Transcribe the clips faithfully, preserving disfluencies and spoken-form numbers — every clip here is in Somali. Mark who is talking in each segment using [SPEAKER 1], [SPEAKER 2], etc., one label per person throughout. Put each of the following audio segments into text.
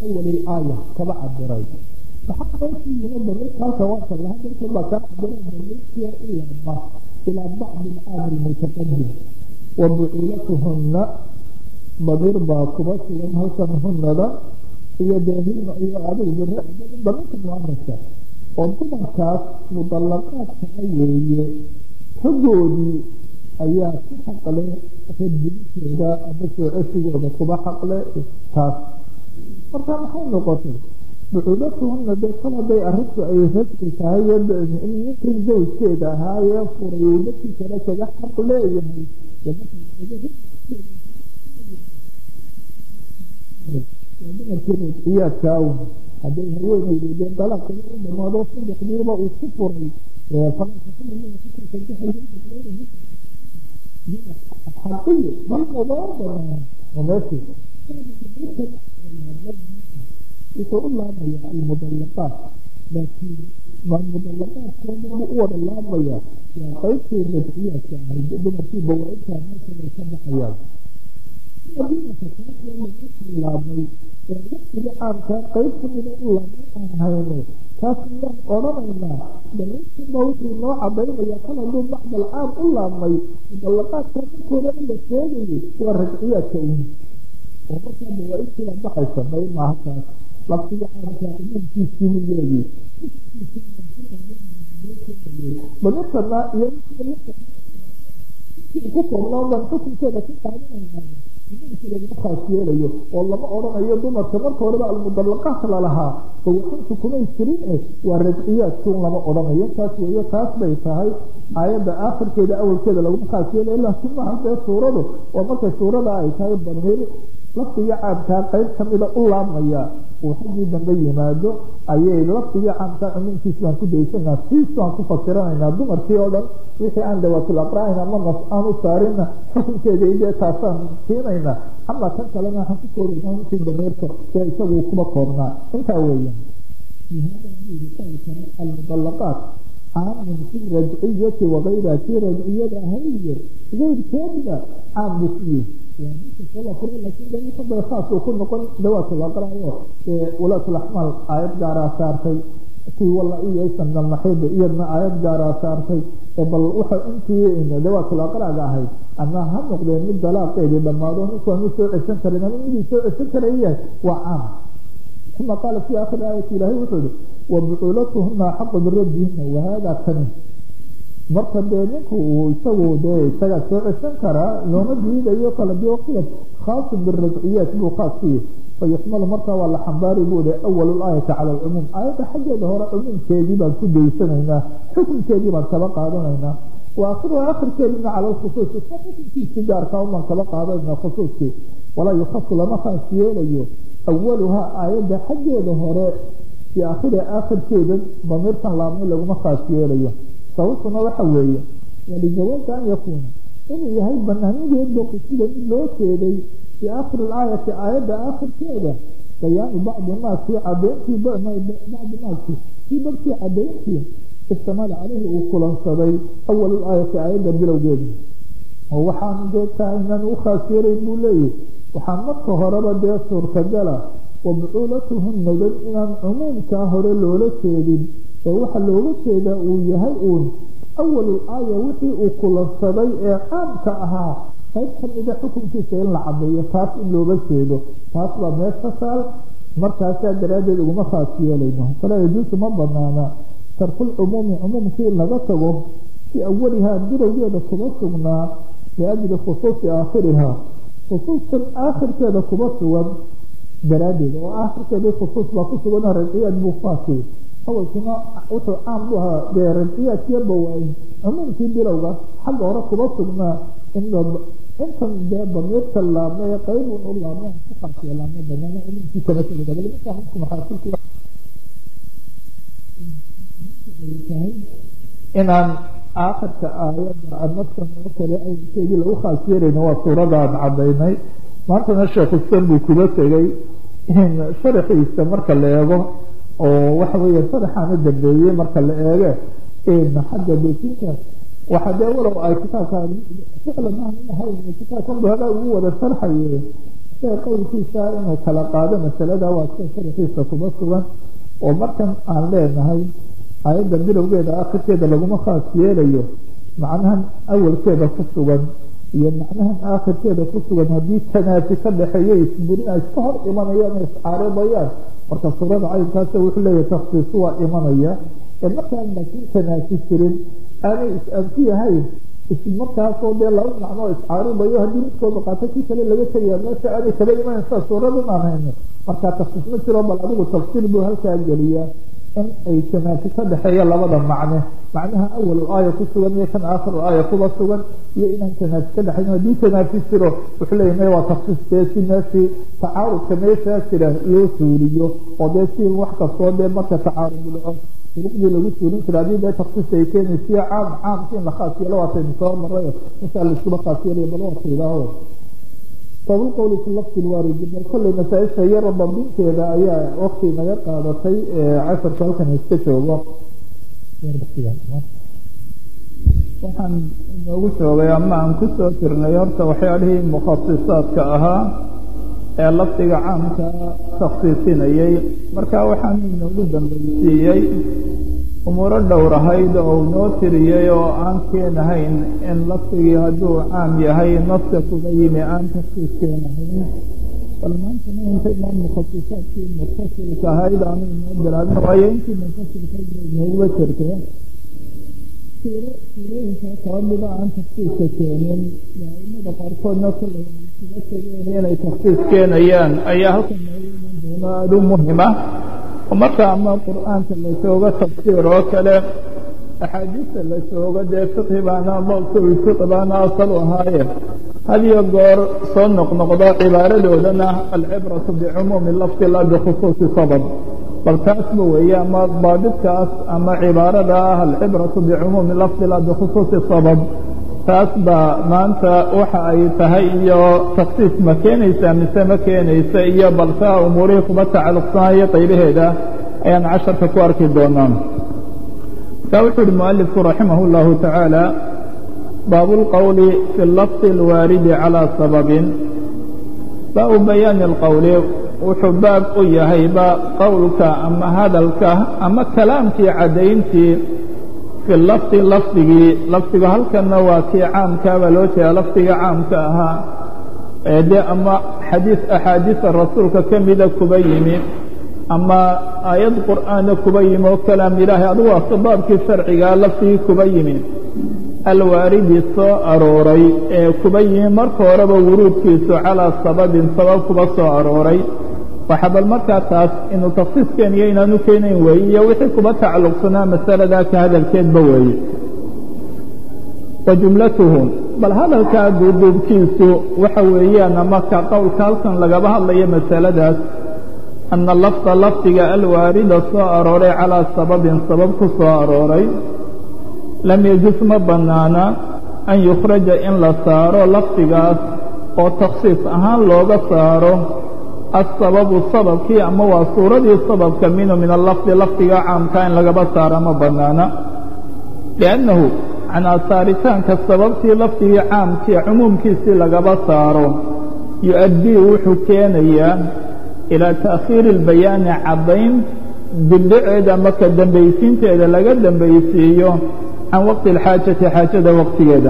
[SPEAKER 1] أول الآية كما عبرين فحقا فيه ضمير هذا واصل لها ذلك الله كان عبرين ضمير إلى الله إلى بعض الآمر المتقدم وبعولتهن ضمير باكبة وانهسنهن لا يدهن يعادل بالرأي ضمير المؤنثة وانتما كاس مطلقات حيوية حدودي ayaa si xaqle xididkeeda ama soo ceshigooda kuba xaqle taas marka maxay noqotay bucudatuhuna dee kala day arrintu ay rasmi tahay in ninkan zawjkeeda ahaayee furay dadkii kale kaga xaq leeyahay iyaadkaaw hadday haweenaydeedeen dalaaqada u dhamaado saddexdiiba uu ku furay حقيقي بل مضاربة وماشي يقول الله بيا المضلقات لكن ما المضلقات كانوا مؤور الله بيا يعني قيد في الرجعية يعني بما في بوعيتها مثلا يسمى حيات مدينة فتاة لما يسمى الله بيا يعني إذا عام كان قيد من الله بيا هاينو كافي الله أرمينا بلنس الموت النوع بين يقال بعد العام إلا ما المطلقات تكون إلا الثاني والرجعية كأين ومثلا بوئيس لما حيث بين معها لقد عام كائنين في سنين الذي بلنسنا يمكن يكون الله من قسم كذا كنت عامل خاصية والله ما أرى أي ضمن تمر توربا المطلقات لها فوحنت كنا يشترين والرجعيات كون لما أرى أي تاس وهي تاس بيتها آية آخر كده أول كده لو خاصية إلا ثم هذا صورة وما كصورة لا يتعب بالميل لقط يعب كان قيد كم إذا الله ميا وحجي بندي ماذا أيه لقط يعب كان من كيسان كده يسنا كيسان كفكرنا إن ضمن كيودا وحي عند وقت الأقرأ إن ما نصانو صارنا حكم كده يجي تاسان فينا أما كنت لنا حكور الآن في الدميرك يسوي كما قرنا انت أوليا في هذا الحديث المطلقات عام في رجعية وغيرها في رجعية أهلية غير كاملة عام فيه يعني إن الله قرر لكن ده يفضل خاص وكل نقول دوات الأقرأ ولاة الأحمال آيات دارا سارتي في والله إيه يسمى من المحيط إيادنا آيات دارا سارتي بل وحر انتي إن دوات الأقرأ هاي أما هم نقدر نبدأ لا قيد بالماضي نسوى نسوى السنتر لما نسوى السنتر إياه وعام ثم قال في آخر آية إلهي وحده وبعولتهن حق بالردهن وهذا كنه مرتب بينك ويسووا ده سجد سوء السنتر لو نجي ده يقال بيوقف خاص بالرجعيات بوقات فيه فيحمل مرتب ولا حنباري بوده أول الآية على العموم آية حاجة ظهر عموم كذبا كده يسنهنا حكم كذبا سبق هذا وآخرها آخر كلمة على الخصوص في تجار كوما سبق هذا من الخصوص ولا يخص لما خاصية ليه أولها آية حاجة ظهر في آخرها آخر كلمة ضمير سلامه لما خاصية ليه صوتنا وحوية ولجواز أن يكون إن يهي بنانين يبدو كده من لو كده في آخر الآية في آية آخر كده يعني بعض الناس في عبين في بعض الناس في بعض في عبين فيه استمال عليه وكلان صدي أول الآية في آية بلو جيد هو حان جيتا إنان أخاسير بوليه وحان نطه ربا دي سور كجلا وبعولتهن ذل إنان عموم كاهر اللولة كيدين ووحا اللولة كيدا ويهيئون أول الآية وحي وكلان صدي إعام كأها فيدخل إذا حكم في سيئن العبية تاس إن لولة كيدو تاس لما يستسال مركاسة درادة وما خاسية لينه فلا يجوز مبنانا ترك العموم عموم شيء لغته في أولها درجة خصوصنا لأجل خصوص آخرها خصوص الآخر كذا خصوص درادة وآخر كذا خصوص وخصوصنا رجعية المفاصل أول كنا أوتو عاملها برجعية يربوين عموم شيء درجة حق ورا خصوصنا إنه أنت ده ضمير سلام ما يقيم والله ما تقع في الله ما بنانا إنه في كذا كذا بل ما تعرفكم حاصل كذا inaan aakhirka aayadda anaftan oo kale ay sheegi lagu khaasiyeen waa suuradaan cadaynay maantana sheekhu san buu kula tegay in sharaxiisa marka la eego oo waxa weeye sharaxaan u dambeeyay marka la eego in xagga beekinka waxa dee walow ay kitaabka ficlan aan ahayn kitaabkan baada ugu wada sharxayay sida qowlkiisa inuu kala qaado masalada waa sida sharxiisa kuma sugan oo markan aan leenahay aayadda bilowgeeda akhirkeeda laguma khaas yeelayo macnahan awalkeeda ku sugan iyo macnahan aakhirkeeda ku sugan haddii tanaafi ka dhexeeyo isburin ay iska hor imanayaan o iscaaribayaan marka suurada caynkaasa wuxuu leeyahay takhsiisu waa imanaya ee markaan laakiin tanaafi jirin aanay is-anfi yahayn markaasoo dee laba macnoo iscaaribayo haddii midkooda qaato kii kale laga tegayaa meesha aanay kala imanaysaa suuradan aan hayno markaa tafsiis ma jiro bal adigu tafsiil buu halkaa geliyaa in ay tanaafi ka dhexeeya labada macne macnaha awal aaya ku sugan iyo kan aakhir aaya kuba sugan iyo inaan tanaafi ka dhexeyn haddii tanaafi jiro wuxuu leeyahy me waa tafsiis dee si meeshii tacaarudka meeshaa jira loo suuriyo oo dee si wax kastoo dee marka tacaarud dhaco suruqdii lagu suurin jira haddii dee tafsiis ay keenaysiyo caam caamki in la khaas yeelo waataynu soo marayo intaa laiskuba khaas yeelayo bal warka idaaho sabul qowli fi lafdi lwaaridi bal kollay masaa-isha yaro bandinteeda ayaa wakti naga qaadatay casharka halkan iska joogo waxaan inoogu joogay ama aan kusoo jirnay horta waxyaalihii mukhasisaadka ahaa ee lafdiga caamka takhsiisinayay marka waxaan inoogu dambaysiiyey umuuro dhowr ahayd oo noo tiriyey oo aan keenahayn in lafdigii hadduu caam yahay naska kuga yimi aan takhsiis keenahayn bal maantana inta imaan mukhasisaadkii mutasilka ahayd aanu inoo bilaabin waayo intii mutasilka nooguba jirtee suuro suurooyinka kaba mida aan takhsiiska keenin aimada qaarkoodna kullay kuga tegeen inay takhsiis keenayaan ayaa halkan noogu iman doona aada u muhima oo marka ama qur-aanka la joogo tafsiir oo kale axaadiista la joogo dee fiqhi baana mawsul fiqhi baana asal u ahaaye had iyo goor soo noqnoqdo cibaaradoodana alcibratu bicumuumi lafdi la bikhusuusi sabab bal taasba weeye ama daabidkaas ama cibaarada ah alcibratu bicumuumi lafdi la bikhusuusi sabab taas baa maanta waxa ay tahay iyo takhsiis ma keenaysa mise ma keenaysa iyo balka umuurihii kuba tacalluqsanayo qaybaheeda ayaan casharka ku arki doonaa marka wuxuu uhi mualifku raximah اllahu tacaala baabu اlqowli fi lafdi اlwaaridi calىa sababin baabu bayaani اlqowli wuxuu baab u yahayba qowlka ama hadalka ama kalaamkii caddayntii fi lafdi lafdigii lafdigu halkanna waa kii caamkaabaa loo jeeda lafdiga caamka ahaa ee dee ama xadiis axaadiisa rasuulka ka mida kuba yimi ama aayad qur'aana kuba yimi oo kalaam ilaahay adigu waa sabaabkii sharcigaa lafdigii kuba yimi alwaaridi soo arooray ee kuba yimi marka horeba wuruudkiisu calaa sababin sabab kuba soo arooray waxa bal markaa taas inuu takhsiis keeniyo inaanu keenayn weeye iyo wixii kuba tacalluqsanaa masaladaa ka hadalkeedba weeye wa jumlatuhu bal hadalkaa duuduubkiisu waxa weeyaan ama ka qowlka halkan lagaba hadlayo masaladaas ana lafda lafdiga alwaarida soo arooray calaa sababin sabab ku soo arooray lam yajus ma bannaana an yukhraja in la saaro lafdigaas oo takhsiis ahaan looga saaro asababu sababkii ama waa suuradii sababka minhu min alafdi lafdiga caamkaa in lagaba saaro ma banaana liannahu canaa saaritaanka sababtii lafdigii caamkii cumuumkiisii lagaba saaro yu-addii wuxuu keenayaa ilaa ta'khiiri اlbayaani caddayn dibdhaceeda ama ka dambaysiinteeda laga dambaysiiyo can waqti اlxaajati xaajada waqtigeeda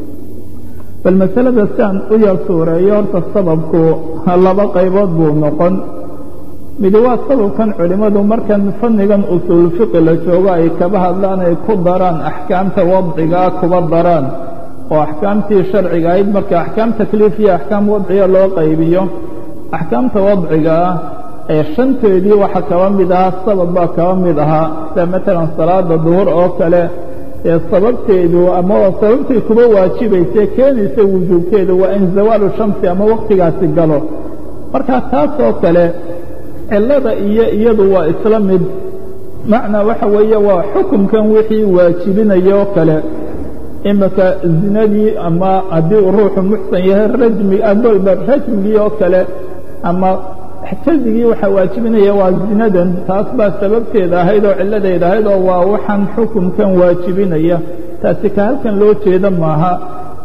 [SPEAKER 1] bal masalada si aan u yar suureeyo horta sababku laba qaybood buu noqon midi waa sababkan culimmadu markan fannigan usuul fiqi la joogo ay kaba hadlaan ay ku daraan axkaamta wadcigaa kuba daraan oo axkaamtii sharciga ahayd marka axkaam takliif iyo axkaam wadciga loo qaybiyo axkaamta wadciga ah ee shanteedii waxa kaba mid ahaa sabab baa kaba mid ahaa sida matalan salaada duhur oo kale ee sababteedu ama sababtay kuba waajibaysa keenaysa wujuubkeedu waa in zawaalu shamsi ama waqtigaasi galo marka taas oo kale cilada iyo iyadu waa isla mid macnaa waxa weeye waa xukunkan wixii waajibinaya oo kale imaka zinadii ama haddii uu ruuxu muxsan yahay rajmi adolba rajmigii oo kale ama xajazigii waxaa waajibinaya waa zinadan taas baa sababteeda ahayd oo ciladeeda ahayd oo waa waxaan xukunkan waajibinaya taasi ka halkan loo jeeda maaha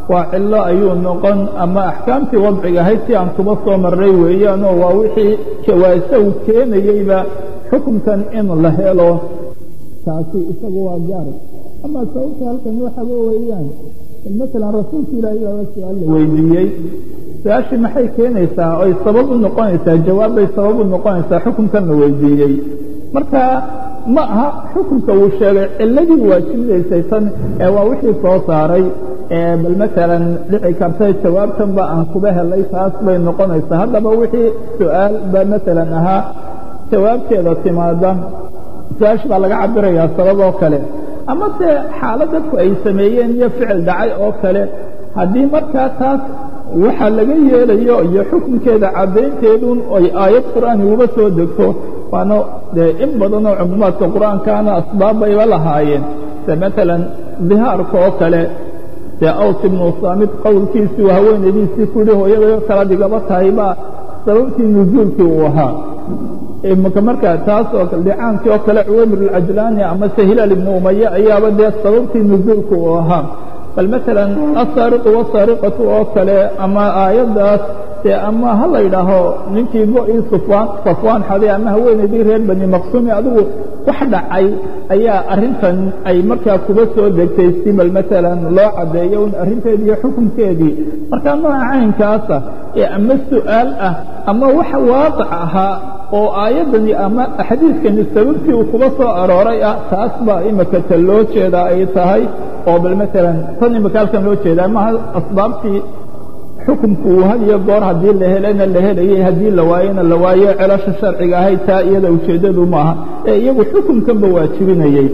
[SPEAKER 2] waa cilo ayuu noqon ama axkaamtii wadciga ahayd si aan kuba soo maray weeyaan oo waa wixii jawaasa uu keenayeyba xukunkan in la helo taasi isagu waa gaar ama sababta halkan waxa weeyaan مثلا رسولك إلهي وسؤال ويديي سؤاشي maxay keenaysaa oo sabab u noqonaysaa jawaab ay sabab u noqonaysaa xukunkan la weydiiyay marka ma aha xukunka uu sheegay ciladii waajibnaysay tan ee waa wixii soo saaray ee bal mesela dhici kartay jawaabtan ba aan kuba helay taas bay noqonaysaa haddaba wixii su'aal ba mesela aha jawaabteeda timaada su'aash baa laga cabirayaa sabab oo kale ama se xaalad dadku ay sameeyeen iyo ficil dhacay oo kale haddii markaa taas waxa laga yeelayo iyo xukunkeeda caddaynteedun oy aayad qur'aani uga soo degto waana dee in badan oo cumuumaadka qur'aankaana asbaab bayba lahaayeen se maalan dihaarka oo kale dee aws ibnu saamid qowlkiisii haweenaydiisii ku yihi hooyadayo kala dhigaba tahay baa sababtii nuzuulkii uu ahaa imaka marka taas oo dhicaankii oo kale cuwaymir alcajlaani ama se hilaal ibnu umaya ayaaba dee sababtii nuzuulka uu ahaa bal maalan asaariqu wasaariqatu oo kale ama aayaddaas dee ama ha la yidhaaho ninkii go-ii sufaan safwaan xaday ama haweenaydii reer bani maqsuumi adigu wax dhacay ayaa arrintan ay markaa kuba soo degtay si bal maalan loo caddeeyo un arrinteedii iyo xukunkeedii markaa nooca caynkaasa ee ama su'aal ah ama wax waaqic ahaa oo aayaddani ama xadiiskani sababtii uu kuba soo arooray ah taas baa imika ta loo jeedaa ay tahay oo bal maalan tan imika halkan loo jeedaa maaha asbaabtii xukunku uu had iyo goor haddii la helana la helayay haddii la waayena la waayo celasha sharciga ahayd taa iyada ujeeddadu maaha ee iyagu xukunkanba waajibinayey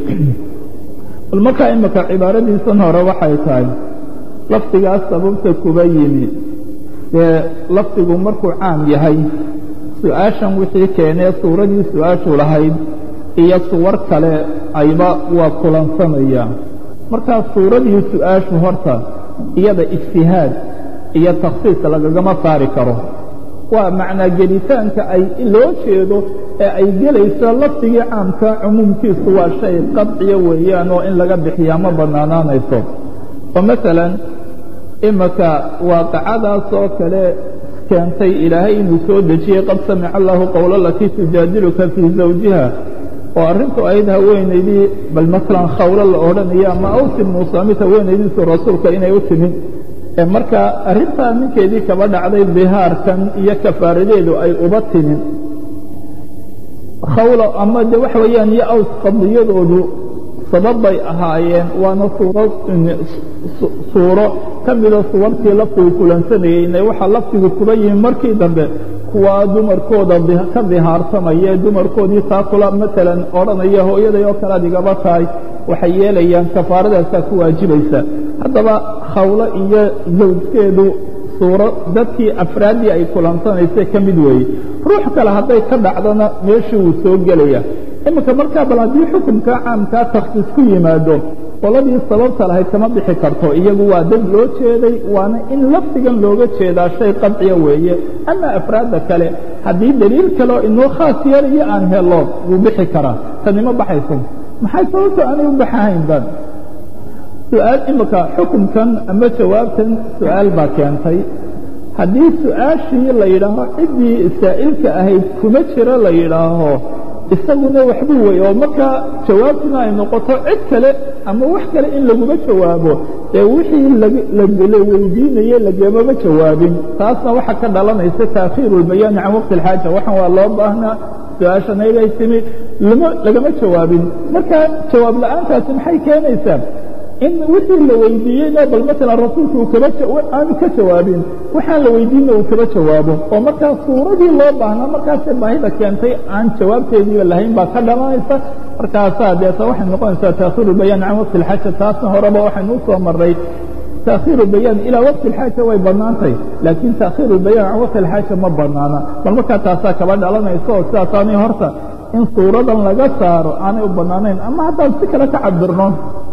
[SPEAKER 2] bal markaa imika cibaaradiisan hore waxay tahay lafdigaas sababta kuba yimi dee lafdigu markuu caam yahay su-aashan wixii keenee suuradii su-aashu lahayd iyo suwar kale ayba waa kulansanaya markaa suuradii su-aashu horta iyada ijtihaad iyo takhsiis lagagama saari karo waa macnaa gelitaanka ay loo jeedo ee ay gelayso lafdigii caamka cumuumkiisu waa shay qadciya weeyaan oo in laga bixiyaa ma bannaanaanayso oo maalan imika waaqicadaas oo kale keentay ilaahay inuu soo dejiyey qad samica allahu qowla alatii tujaadiluka fii zawjiha oo arrintu ayd haweenaydii bal maalan khawlo la odhanaya ama aws ibnu saamit haweenaydiisu rasuulka inay u timid marka arrintaa ninkeedii kaba dhacday dihaarkan iyo kafaaradeedu ay uba timin khawlo ama de waxa weeyaan iyo aws qadiyadoodu sabab bay ahaayeen waana suuro suuro ka mida suwartii laftigu kulansanayeyna waxaa laftigu kuba yimi markii dambe kuwaa dumarkooda ka dihaarsamaya dumarkoodii taa kula maalan odhanaya hooyaday oo kale ad igaba tahay waxay yeelayaan kafaaradaasaa ku waajibaysa haddaba khawlo iyo zawjkeedu suuro dadkii afraaddii ay kulansanaysay ka mid weeye ruux kale hadday ka dhacdona meeshii wuu soo gelaya iminka markaa bal haddii xukunkaa caamkaa takhsiis ku yimaado qoladii sababta lahayd kama bixi karto iyagu waa dad loo jeeday waana in lafdigan looga jeedaa shay qadciya weeye ama afraadda kale haddii daliil kaleo inoo khaas yeelayo aan helo wuu bixi karaa tani ma baxayso maxay sababto aanay u baxahayn ban su-aal imika xukunkan ama jawaabtan su-aal baa keentay haddii su-aashii la yidhaaho ciddii saa'ilka ahayd kuma jiro la yidhaaho isaguna waxbuu wey oo markaa jawaabtuna ay noqoto cid kale ama wax kale in laguma jawaabo ee wixii la weydiinaye lagamama jawaabin taasna waxa ka dhalanaysa taakhiiru lbayaani can waqti alxaaja waxaan waa loo baahnaa su-aashan aygay timi lagama jawaabin marka jawaab la-aantaasi maxay keenaysaa in wixii la weydiiyeyna bal maalan rasuulku uu kaba aanu ka jawaabin waxaan la weydiinna uu kaba jawaabo oo markaa suuradii loo baahnaa markaasee baahida keentay aan jawaabteediiba lahayn baa ka dhalanaysa markaasaa deeta waxay noqonaysaa taakhiiru bayaan can waqti alxaaja taasna horeba waxaynu u soo marray taakhiiru bayaan ilaa waqti alxaaja way bannaantay laakiin taakhiiru bayaan can waqti alxaaja ma bannaana bal markaa taasaa kaba dhalanaysa oo sidaasaanay horta in suuradan laga saaro aanay u bannaanayn ama haddaan si kale ka cabirno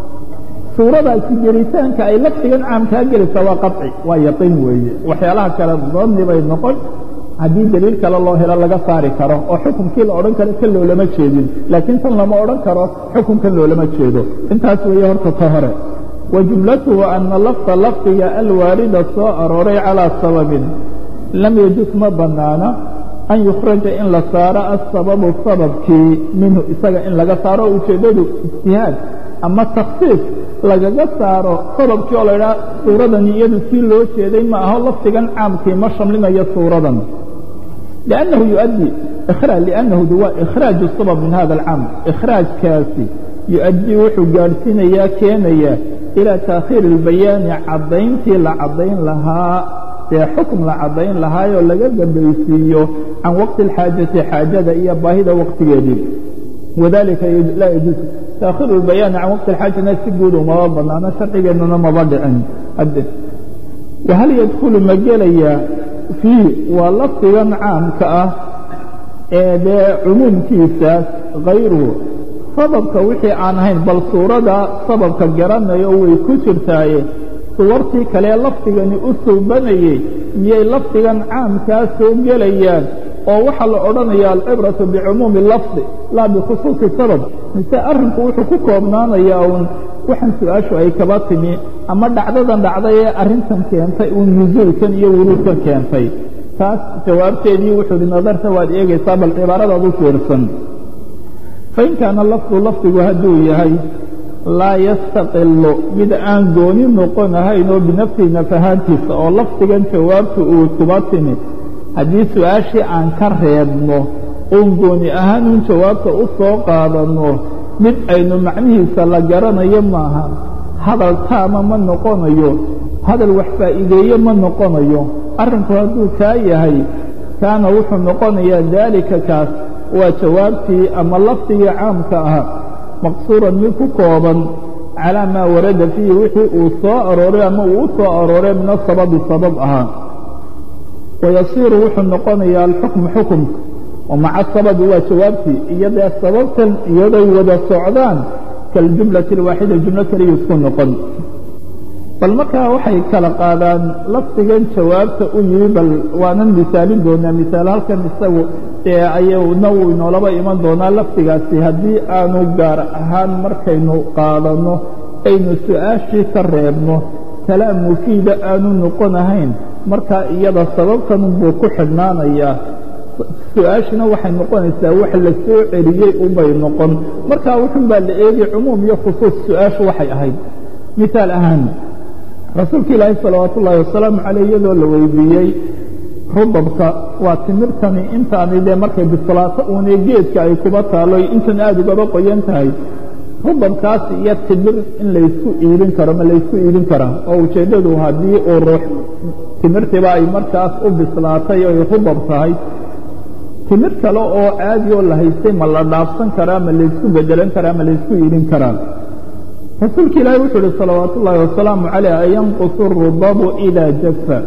[SPEAKER 2] suuradaasi gelitaanka ay lafdigan caamkaa gelaysa waa qaطci waa yaqiin weeye waxyaalaha kale doonni bay noqon haddii daliil kale loo helo laga saari karo oo xukunkii la odhan karo kan loolama jeedin laakiin tan lama odhan karo xukunkan loolama jeedo intaas weeye horta ta hore وجملته أن لفظ لفظ الوارد soo arooray calى sabب lam yجuز ma banaana an يخرaجa in la saaro الsabaب sababkii minhu isaga in laga saaro ujeedadu اجتihaad ama تkصiiص lagaga saaro sababkii oo la idhaha suuradan iyadu sii loo jeeday ma aho lafdigan caamkii ma shamlinayo suuradan لأنه يؤدي لأنه waa إkhrاaج السبب min hada الcاam إkhrاaجkaasi يؤdي wuxuu gaadhsiinayaa keenaya إilى تأkhيir الbayaani cadayntii la cadayn lahaa ee xukm la cadayn lahaayoo laga dambaysiiyo can waqti الxaajaةi xaajada iyo baahida waqtigeedii وذalika laa يجuز تأkhيir الbayaani can waqti الxaajana si guud umaba banaano sharcigeennana maba dhicin وhal ydkل ma gelaya فيه waa lafdigan caamka ah ee dee cumuumkiisaas غayruhu sababka wixii aan ahayn bal suurada sababka garanayo way ku jirtaaye suwartii kale lafdigani u suubanayey miyay lafdigan caamkaa soo gelayaan oo waxaa la odhanaya alcibraةu bicumuumi lafdi laa bikhusuuصi sabab mise arrinku wuxuu ku koobnaanayaa uun waxaan su-aashu ay kaba timi ama dhacdadan dhacday ee arrintan keentay uun nusuulkan iyo wuruudkan keentay taas jawaabteedii wuxuu hi nadarta waad eegaysaa bal cibaaradaad u fiirsan fain kaana lafdu lafdigu hadduu yahay laa yastaqilu mid aan gooni noqonahayn oo binafsihi nafahaantiisa oo lafdigan jawaabtu uu kuba timi haddii su-aashii aan ka reebno uun gooni ahaan uun jawaabta u soo qaadanno mid aynu macnihiisa la garanayo maaha hadal taama ma noqonayo hadal wax faa'iideeye ma noqonayo arrinku hadduu kaa yahay kaana wuxuu noqonayaa daalika kaas waa jawaabtii ama lafdigii caamka ahaa maqsuuran mid ku kooban calaa maa warada fiihi wixii uu soo arooray ama uu u soo arooray min asababi sabab ahaa wayasiiru wuxuu noqonayaa alxukmu xukumka oo maca sababi waa jawaabtii iyadee sababtan iyaday wada socdaan kaljumlati alwaaxida jumlo keliya isku noqon bal markaa waxay kala qaadaan lafdigan jawaabta u yimi bal waanan misaalin doonaa misaal halkan isagu ee ayna uu inoolaba iman doonaa lafdigaasi haddii aanu gaar ahaan markaynu qaadanno aynu su-aashii ka reebno kalaam mufiida aanu noqonahayn markaa iyada sababtan buu ku xidhnaanayaa su-aashina waxay noqonaysaa wax la soo celiyey unbay noqon markaa wuxun baa la eegi cumuum iyo khusuus su-aashu waxay ahayd misaal ahaan rasuulka ilaahi salawaatu ullaahi wasalaamu caleyh iyadoo la weydiiyey rudabka waa timirtani intaani dee markay bislaato uunee geedka ay kuba taalo intan aada ugaba qoyan tahay rudabkaas iyo timir in laysku iibin karo ma laysku iibin karaa oo ujeeddadu haddii uu ruux timirtiba ay markaas u bislaatay oy rudab tahay timir kale oo caadi oo la haystay ma la dhaafsan karaa ma laysku bedelan karaa ma laysku iibin karaa rasuulka ilaahi wuxuu uhi salawaatu ullaahi wasalaamu caleyh ayanqusu rudabu idaa jafa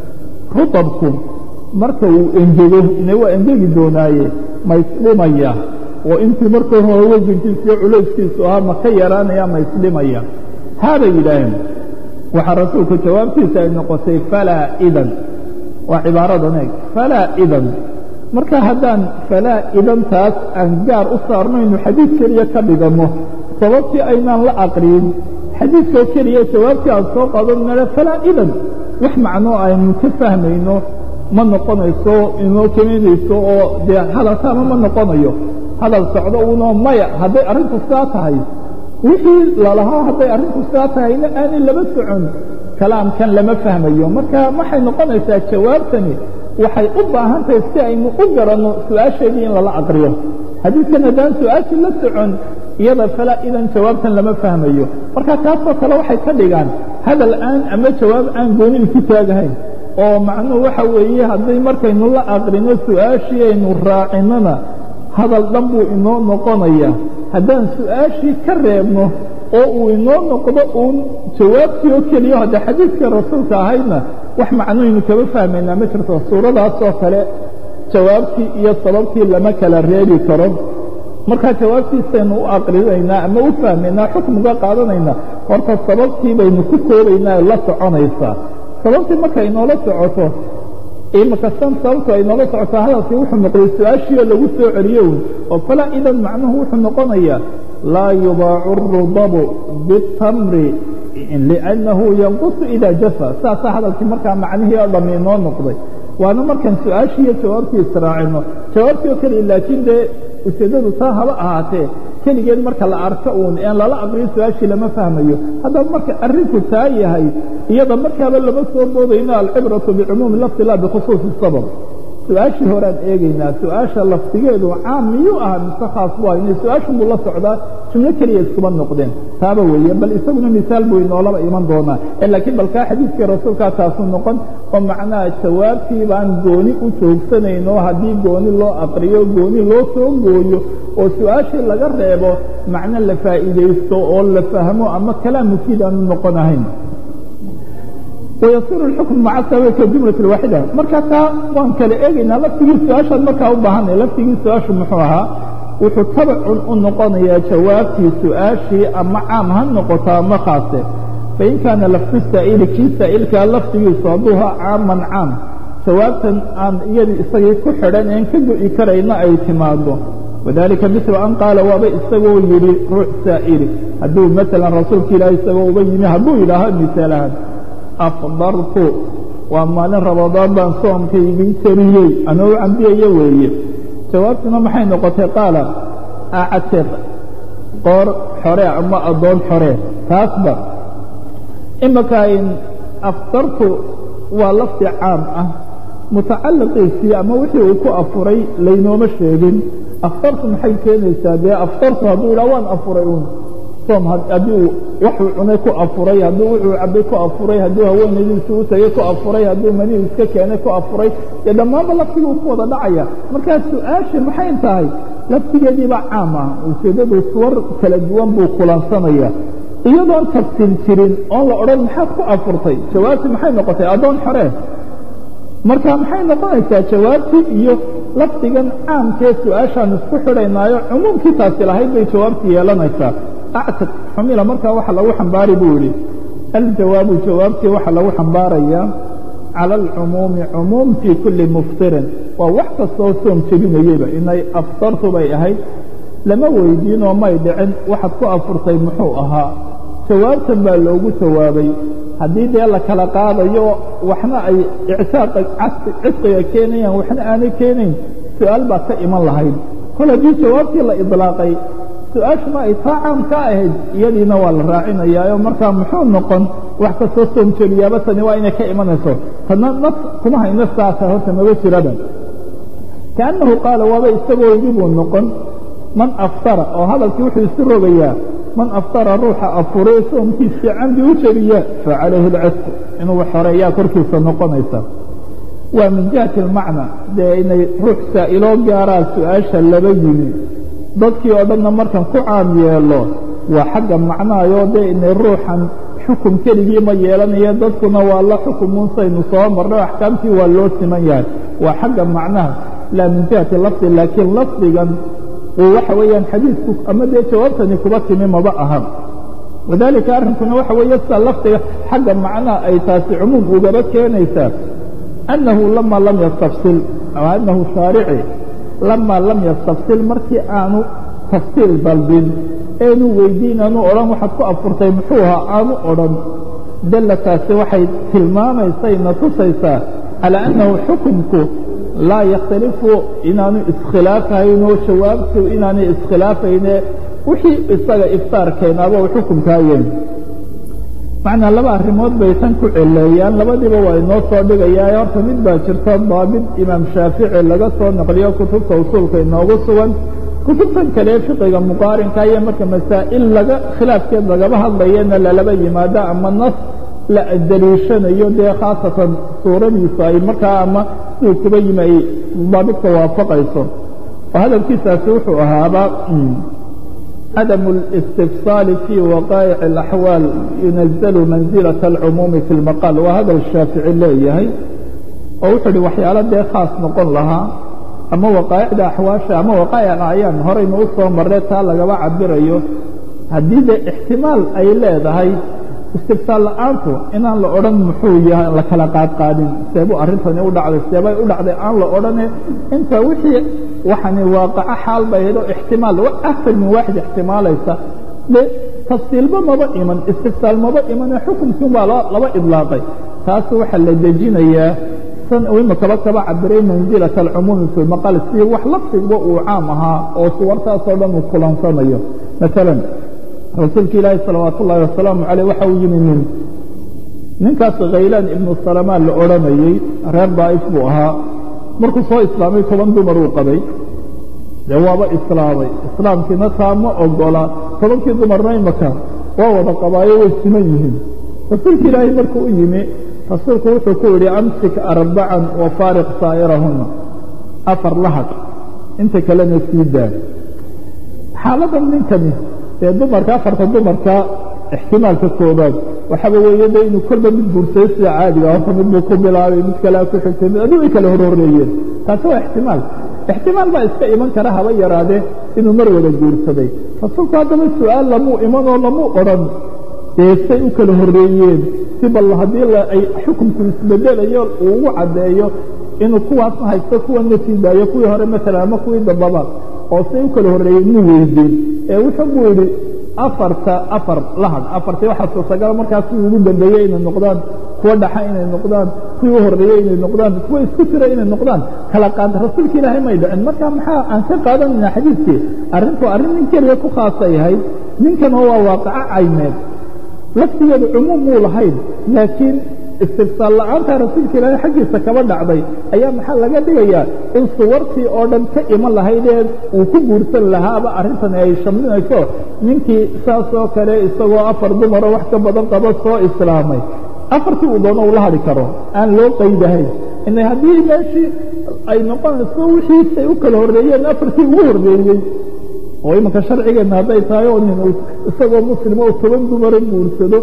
[SPEAKER 2] rudabku marka uu engego ine waa engegi doonaaye ma isdhimaya oo intii marka hore wasankiisa iyo culayskiisu ahaa ma ka yaraanaya ma isdhimaya haabay yidhaaheen waxaa rasuulku jawaabtiisa ay noqotay falaa idan waa cibaaradan eeg falaa idan marka haddaan falaa idan taas aan gaar u saarno inu xadiid keliya ka dhiganno sababtii aynaan la aqriyin xadiidkoo keliya jawaabtii aan soo qaadan male falaa idan wax macnoo aynu ka fahmayno ma noqonayso inoo keenayso oo dee hadalkaama ma noqonayo hadal socdo uunoo maya hadday arrinku saa tahay wixii lalahaa hadday arrinku saa tahayna aanay laba socon kalaamkan lama fahmayo marka waxay noqonaysaa jawaabtani waxay u baahan tahay si aynu u garanno su-aasheedii in lala aqriyo xadiidkan haddaan su-aashii la socon iyada falaa idan jawaabtan lama fahmayo marka taasoo kale waxay ka dhigaan hadal aan ama jawaab aan gooni isu taagahayn oo macnuhu waxa weeye hadday markaynu la aqrino su-aashii aynu raacinana hadal dhan buu inoo noqonaya haddaan su-aashii ka reebno oo uu inoo noqdo uun jawaabtii oo keliya hadda xadiidka rasuulka ahaydna wax macnoynu kaba fahmaynaa ma jirto suuradaasoo kale jawaabtii iyo sababtii lama kala reebi karo markaa jawaabtiisaynu u aqrinaynaa ama u fahmaynaa xukmiga qaadanaynaa horta sababtii baynu ku koobaynaa la soconaysaa sababtii marka inoola socoto imakastan sababtu ay noola socotaa hadalkii wuxuu noqday su-aashii oo lagu soo celiyo oo falaa idan macnuhu wuxuu noqonayaa laa yubaacu rudabu bitamri لأنه ينقص إذا جفا saasaa hadalkii markaa macnihii oo dham inoo noqday waana markaan su-aashiiyo jawaabtii israacino jawaabtii oo keliya laakiin dee ujeeddadu taa haba ahaatee keligeed marka la arko uun een lala aqriyo su-aashii lama fahmayo haddaba marka arrinku taa yahay iyada markaaba lama soo boodayno alcibratu bicumuumi lafdi la bikhusuusi sabab su-aashii horean eegaynaa su-aasha laftigeedu caam miyuu ahaa mise khaas bu aha inay su-aashan buu la socdaa jumlo keliya iskuma noqdeen taaba weeye bal isaguna misaal buu inoolaba iman doonaa laakiin balkaa xadiidkii rasuulkaa taasuu noqon oo macnaha jawaabtii baan gooni u joogsanayno haddii gooni loo aqriyo gooni loo soo gooyo oo su-aashii laga reebo macno la faa'iidaysto oo la fahmo ama kalaam mufiid aanu noqon ahayn ويصير الحكم مع السبب كالجملة الواحدة marka taa waan kala eegaynaa laftigii su-aashaad markaa u baahanay laftigii su-aashu muxuu ahaa wuxuu tabacun u noqonayaa jawaabtii su-aashii ama caam ha noqoto ama khaase fain kaana lafdu saa'ili kii saa'ilkaa laftigiisu hadduuha caaman caam jawaabtan aan iyadii isagii ku xidhan een ka go'i karayna ay timaado wadalika misla an qaala waaba isagoo yidhi ruux saa'ili hadduu maalan rasuulka ilaahi isagoo uga yimi hadduu yidhaaho misaalahan afdartu waa maalin rabadaan baan soomkaygii tariyey anoo u cambiyayo weeye jawaabtuna maxay noqotay qaala actiq qoor xore ama addoon xore taasba imaka in afdartu waa lafdi caam ah mutacalliqiisii ama wixii uu ku afuray laynooma sheegin afdartu maxay keenaysaa dee afdartu hadduu yidhaha waan afuray uun soom haddii uu waxuu cunay ku afuray hadduu wuxuu cabbay ku afuray hadduu haweenaydiisu u tegey ku afuray hadduu maniu iska keenay ku afuray dee dhammaanba laftiguu ku wada dhacaya markaa su-aashii maxay tahay laftigeediibaa caam ah ujeeddadu suwar kala duwan buu kulansanaya iyadoon tafsiil jirin oon la odhan maxaad ku afurtay jawaabtii maxay noqotay addoon xoree marka maxay noqonaysaa jawaabtii iyo lafdigan caamkee su-aashaan isku xidhaynaayo cumuumkii taasi lahayd bay jawaabtii yeelanaysaa actiq xumila markaa waxa lagu xambaari buu yidhi aljawaabu jawaabtii waxa lagu xambaarayaa cala alcumuumi cumuum fii kulli muftirin waa wax kastoo soom jebinayeyba inay aftartu bay ahayd lama weydiinoo may dhicin waxaad ku afurtay muxuu ahaa jawaabtan baa loogu jawaabay haddii dee la kala qaadayo waxna ay ictaaqa cidqiga keenayaan waxna aanay keenayn su-aal baa ka iman lahayd kol haddii jawaabtii la idlaaqay su-aashuna ay taa caam ka ahayd iyadiina waa la raacinayaayo markaa muxuu noqon wax kastoo soom jebiyaaba tani waa inay ka imanayso tana naf kuma hay naftaasa horta maba jiraba kaannahu qaala waaba isagoo yidhi buu noqon man aftara oo hadalkii wuxuu isu rogayaa man aftara ruuxa afuray soomkiisii camdi u jebiya fa calayhi alcisqu inuu xoreeyaa korkiisa noqonaysa waa min jihati almacna dee inay ruux saa'iloo gaaraa su-aasha laba yimi dadkii oo dhanna markan ku caam yeelo waa xagga macnaayoo dee inay ruuxan xukum keligii ma yeelanayo dadkuna waa la xukumuunsaynu soo marno axkaamtii waa loo siman yahay waa xagga macnaha laa min jihati lafdi laakiin lafdigan uu waxa weeyaan xadiidku ama dee jawaabtani kuba timi maba aha wadalika arrinkuna waxa weeye sida lafdiga xagga macnaha ay taasi cumuum ugaba keenaysaa annahu lama lam yastafsil aw annahu shaarici lama lam yastafsil markii aanu tafsiil dalbin eenu weydiin aanu odhan waxaad ku afurtay muxuu ahaa aanu odhan dallataasi waxay tilmaamaysayna tusaysaa calaa annahu xukumku laa yakhtalifu inaanu iskhilaafahaynoo jawaabtu inaanay iskhilaafayne wixii isaga iftaarkeenaaba u xukumkaayeen macnaa laba arrimood bay tan ku celeeyaan labadiiba waa inoo soo dhigayaa horta mid baa jirta daabit imaam shaafici laga soo naqliyo kutubta usuulka inoogu sugan kutubtan kale fiqiga muqaarinka iyo marka masaa'il laga khilaafkeed lagaba hadlayana lalaba yimaado ama nas la daliishanayo dee khaasatan suuradiisu ay markaa ama siduu kuba yimi ay daabitka waafaqayso oo hadalkiisaasi wuxuu ahaaba عدم الاستفصال في وقائع الأحوال ينزل منزلة العموم في المقال وهذا الشافعي leeyahay oo wuxuu hi waxyaalo dee khaas noqon lahaa ama waqaa'icda axwaasha ama waqaa'ic acyaan horaynu u soo marray taa lagaba cabirayo haddii dee ixtimaal ay leedahay istifsaal la-aantu inaan la odhan muxuu yahay la kala qaadqaadin seebuu arrintani u dhacday seebay u dhacday aan la odhane inta wixii waxani waaqaco xaal bay hedo ixtimaal akar min waaxid ixtimaalaysa de tafsiilba maba iman istifsaal maba imane xukumkii baa laba idlaaqay taas waxaa la dejinayaa san imakaba kaba cabiray mansilata alcumuumi fi lmaqal si wax lafsigba uu caam ahaa oo suwartaasoo dhan uu kulansanayo maalan rasuulka ilaahi salawaat ullaahi wasalaamu caleyh waxa uu yimi nin ninkaas khaylaan ibnu salamaan la odhanayey reer daa'if buu ahaa markuu soo islaamay toban dumar uu qabay dee waaba islaamay islaamkiina taa ma ogola tobankii dumarna imaka waa wada qabaayo way siman yihiin rasuulka ilaahay markuu u yimi rasuulku wuxuu ku yidhi amsik arbacan wa faariq saa'irahunna afar lahad inta kalena sii daa xaaladan ninkani ee dumarka afarta dumarka ixtimaalka koobaad waxaaba weeye de inuu kolba mid guursayo sida caadiga horta mid buu ku bilaabay mid kalea ku xigtay mid aduu ay kala horhoreeyeen taasi waa ixtimaal ixtimaal baa iska iman kara haba yaraadee inuu mar wada guursaday rasuulku haddaba su-aal lamuu iman oo lamuu odhan dee say u kala horreeyeen si bal haddii ay xukumku isbedelayo uu ugu caddeeyo inuu kuwaasna haysto kuwana sii daayo kuwii hore maalan ama kuwii dambaba oo say u kala horreeyeen muu weydiin ee wuxuu buu yidhi afarta afar lahad afartii waxaa suurtagala markaas kuwii ugu dambeeyey inay noqdaan kuwa dhaxa inay noqdaan kuwii u horreeyey inay noqdaan kuwa isku jira inay noqdaan kala qaada rasuulka ilaahay may dhicin marka maxaa aan ka qaadanayna xadiidkii arrinku arrin nin keliya ku khaasa yahay ninkanoo waa waaqaco cayneed laftigeedu cumuum muu lahayn laakiin istifsaal la-aanta rasuulka ilaahay xaggiisa kaba dhacday ayaa maxaa laga dhigayaa in suwartii oo dhan ka iman lahaydee uu ku guursan lahaaba arrintani ay shamlinayso ninkii saasoo kale isagoo afar dumaro wax ka badan qaba soo islaamay afartii uu doono ula hadhi karo aan loo qaydahayn ina haddii meeshii ay noqonayso wixiisay u kala horreeyeen afartii ugu horreeyey oo imanka sharcigeenna hadday tahay oo nin isagoo muslima oo toban dumaro guursado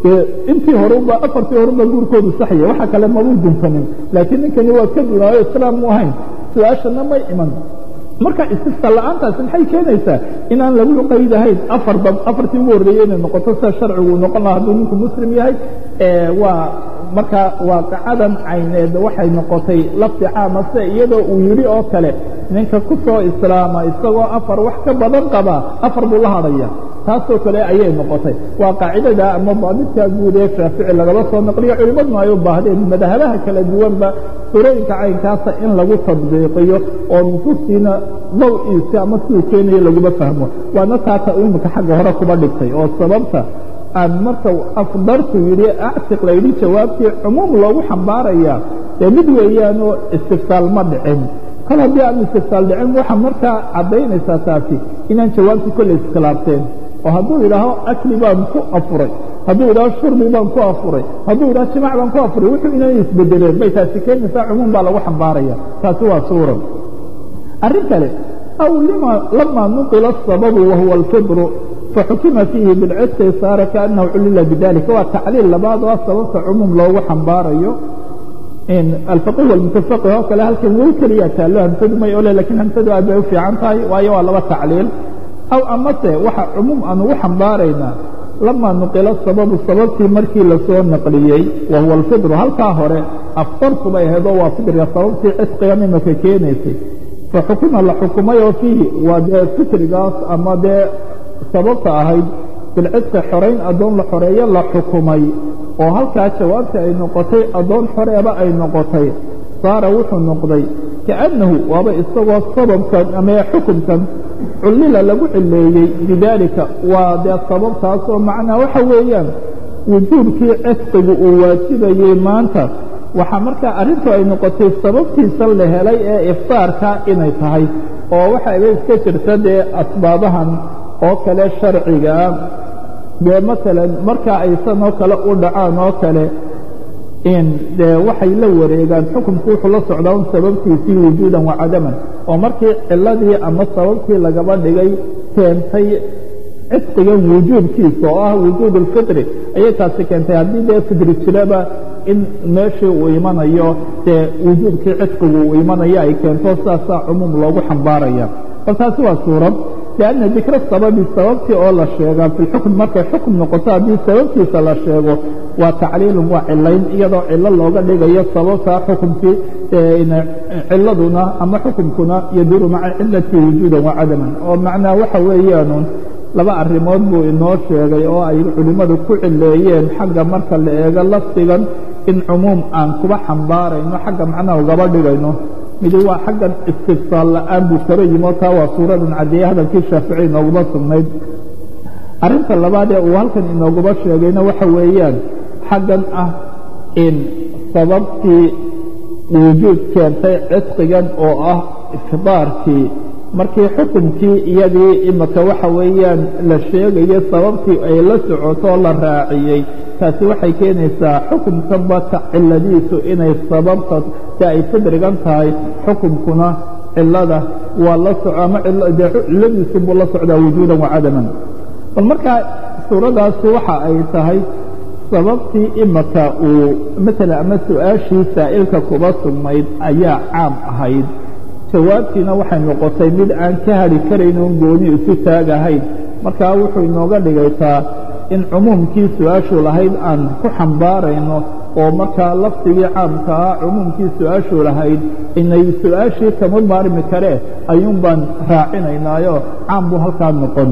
[SPEAKER 2] intii horeba afartii horeba guurkoodu saxya waxa kale mabuu guntanin laakiin ninkani waa ka dunaayo islaam mu ahayn su-aashana may iman marka istifsaal la-aantaasi maxay keenaysaa inaan lagu qaydahayn afar dab afartii ugu horreeyey inay noqoto sida sharcigu uu noqon laha hadduu ninku muslim yahay waa marka waaqacadan cayneed waxay noqotay lafti caama sida iyadoo uu yidhi oo kale ninka ku soo islaama isagoo afar wax ka badan qaba afar buu la hadhaya taasoo kale ayay noqotay waa qaacidada ama daabidka guud ee shaafici lagaba soo naqliyo culimmaduna ay u baahdeen madhabaha kala duwanba surooyinka caynkaasa in lagu tadbiiqiyo oo nusuustiina dawciisi ama siduu keenayo laguma fahmo waana taata imika xagga hore kuba dhigtay oo sababta aan marka afdartu yidhi actiq la yidhi jawaabtii cumuum loogu xambaaraya ee mid weeyaanoo istifsaal ma dhicin kol haddii aan istifsaal dhicin waxaa markaa caddaynaysaa taasi inaan jawaabtii kolley iskhilaafteen oo hadduu yidhaaho akli baan ku afuray hadduu yidhaho shurbi baan ku afuray hadduu yidhaho jimaac baan ku afuray wuxuu inay isbedeleen bay taasi keenaysaa cumuum baa lagu xambaaraya taasi waa suura arrin kale aw lima lamaa nuqila asababu wahuwa alkibru faxukima fiihi bilcidqi saara kaanahu culila bidalika waa tacliil labaad oo sababta cumuum loogu xambaarayo alfaqih walmutafaqih oo kale halkan way keliyaa taallo hamsadu may ole lakiin hamsadu aad bay u fiican tahay waayo waa laba tacliil aw amase waxa cumuum aan ugu xambaaraynaa lamaa nuqila sababu sababtii markii lasoo naqliyey wahuwa alfidru halkaa hore afdartu bay ahaydoo waa fidriga sababtii cisqigan imaka keenaysay faxukuma la xukumay oo fiihi waa dee fitrigaas ama dee sababta ahayd bilcidqi xorayn addoon la xoreeyo la xukumay oo halkaa jawaabta ay noqotay addoon xoreeba ay noqotay saara wuxuu noqday kaannahu waaba isagoo sababkan ama xukumkan cullila lagu cileeyey bidaalika waa dee sababtaas oo macnaa waxa weeyaan wujuubkii cisqigu uu waajibayey maanta waxaa markaa arrintu ay noqotay sababtiisa la helay ee iftaarka inay tahay oo waxayba iska jirta dee asbaabahan oo kale sharcigaa dee maalan markaa aysan oo kale u dhacaan oo kale in dee waxay la wareegaan xukumku wuxuu la socdaa un sababtiisii wujuudan wa cadaman oo markii ciladii ama sababtii lagaba dhigay keentay cisqigan wujuubkiisa oo ah wujuud alfitri ayay taasi keentay haddii dee fidri jiraba in meeshii uu imanayo dee wujuubkii cisqigu uu imanayo ay keento sidaasaa cumuum loogu xambaaraya bal taasi waa suurad لأنa dikra sababi sababtii oo la sheegaa fi xukm markay xukm noqoto haddii sababtiisa la sheego waa tacliilun waa cilayn iyadoo cilo looga dhigayo sababta xukumkii ciladuna ama xukumkuna yaduru maca cilati wujuudan wa cadaman oo macnaa waxa weeyaanun laba arrimood buu inoo sheegay oo ay culimmadu ku cileeyeen xagga marka la eego lafdigan in cumuum aan kuba xambaarayno xagga macnaha ugaba dhigayno midi waa xaggan istifsaal la-aan buu kaba yimo taa waa suuradan caddeeye hadalkii shaafici inooguma sugnayd arrinta labaad ee uu halkan inooguba sheegayna waxa weeyaan xaggan ah in sababtii wujuud keentay cidqigan oo ah ifdaarkii markii xukunkii iyadii imika waxa weeyaan la sheegayo sababtii ay la socoto la raaciyey taasi waxay keenaysaa xukunkanba ka ciladiisu inay sababta si ay fidrigan tahay xukunkuna cilada waa la soco ama ciladiisu buu la socdaa wujuudan wa cadaman bal markaa suuradaasi waxa ay tahay sababtii imika uu maala ama su-aashii saa'ilka kuba sugnayd ayaa caam ahayd jawaabtiina waxay noqotay mid aan ka hari karayn oon gooni isu taagahayn markaa wuxuu inooga dhigaytaa in cumuumkii su-aashu lahayd aan ku xambaarayno oo markaa lafdigii caamka ah cumuumkii su-aashu lahayd inay su-aashii kama maarmi karee ayuun baan raacinaynaayo caam buu halkaa noqon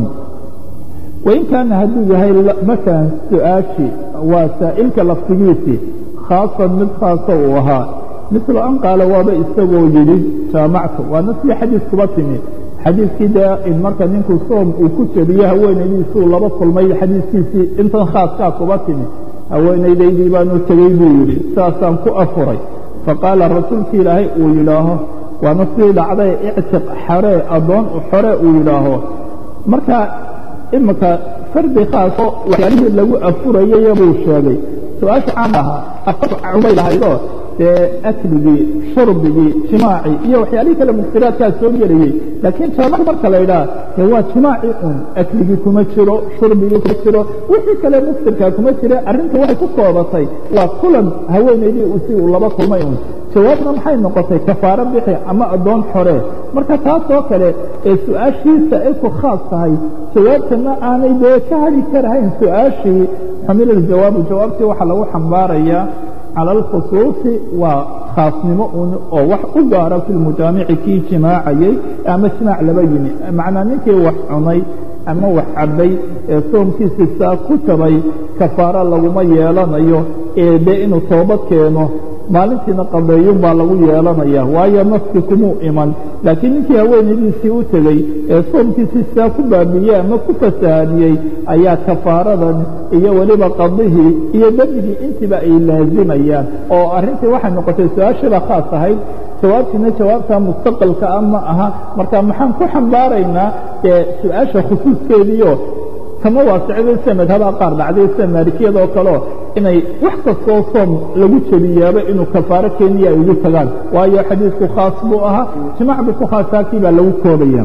[SPEAKER 2] wain kaana hadduu yahay maalan su-aashii waa saa'ilka lafdigiisii khaasan mid khaasa uu ahaa mislu an qaala waaba isagoo yidhi jaamactu waana sii xadiis kuba timi xadiiskii dee in marka ninkuu soom uu ku jebiyo haweenaydiisuu laba kulmay xadiiskiisii intan khaaskaa kuba timi haweenaydaydii baanu tegey buu yidhi saasaan ku afuray faqaala rasuulkii ilaahay uu yidhaaho waana sii dhacday ictiq xoree addoon xore uu yidhaaho marka imika fardi khaaso waxyaalihii lagu afurayay buu sheegay su-aasha caam ahaa acumay lahaydoo dee akligii shurbigii jimaacii iyo waxyaalihii kale muftiraadkaa soo gelayey laakiin jaamac marka la ydhaha dee waa jimaaci un akligii kuma jiro shurbigii kuma jiro wixii kale muftirkaa kuma jira arrinta waxay ku koobatay waa kulan haweenaydii si uu laba kulmay un jawaabna maxay noqotay kafaaro bixi ama addoon xoree marka taasoo kale ee su-aashii saa'ilku khaas tahay jawaabtana aanay dee ka hari karahayn su-aashii xamila aljawaabu jawaabtii waxaa lagu xambaarayaa cala alkhusuusi waa khaasnimo un oo wax u gaara fi lmujaamici kii jimaacayey ama jimaac laba yimi macnaa ninkii wax cunay ama wax cabbay ee soomkiisii saa ku tabay kafaaro laguma yeelanayo ee dee inuu toobad keeno maalintiina qabeeyun baa lagu yeelanaya waayo nafki kumuu iman laakiin ninkii haweenaydiisii u tegey ee soomkiisii saa ku baabiyey ama ku fasaadiyey ayaa kafaaradan iyo weliba qadihii iyo dembigii intiiba ay laazimayaan oo arrintii waxay noqotay su-aashiiba khaas ahayd jawaabtiina jawaabta mustaqilka ah ma aha marka maxaan ku xambaaraynaa ee su-aasha khusuuskeediio kama waasicday sida madhabaa qaar dhacday sida maalikiyada oo kaleo inay wax kastoo soom lagu jebiyaaba inuu kafaaro keeniya ay ugu tagaan waayo xadiisku khaas buu ahaa jimaac buu ku khaasaakii baa lagu koobaya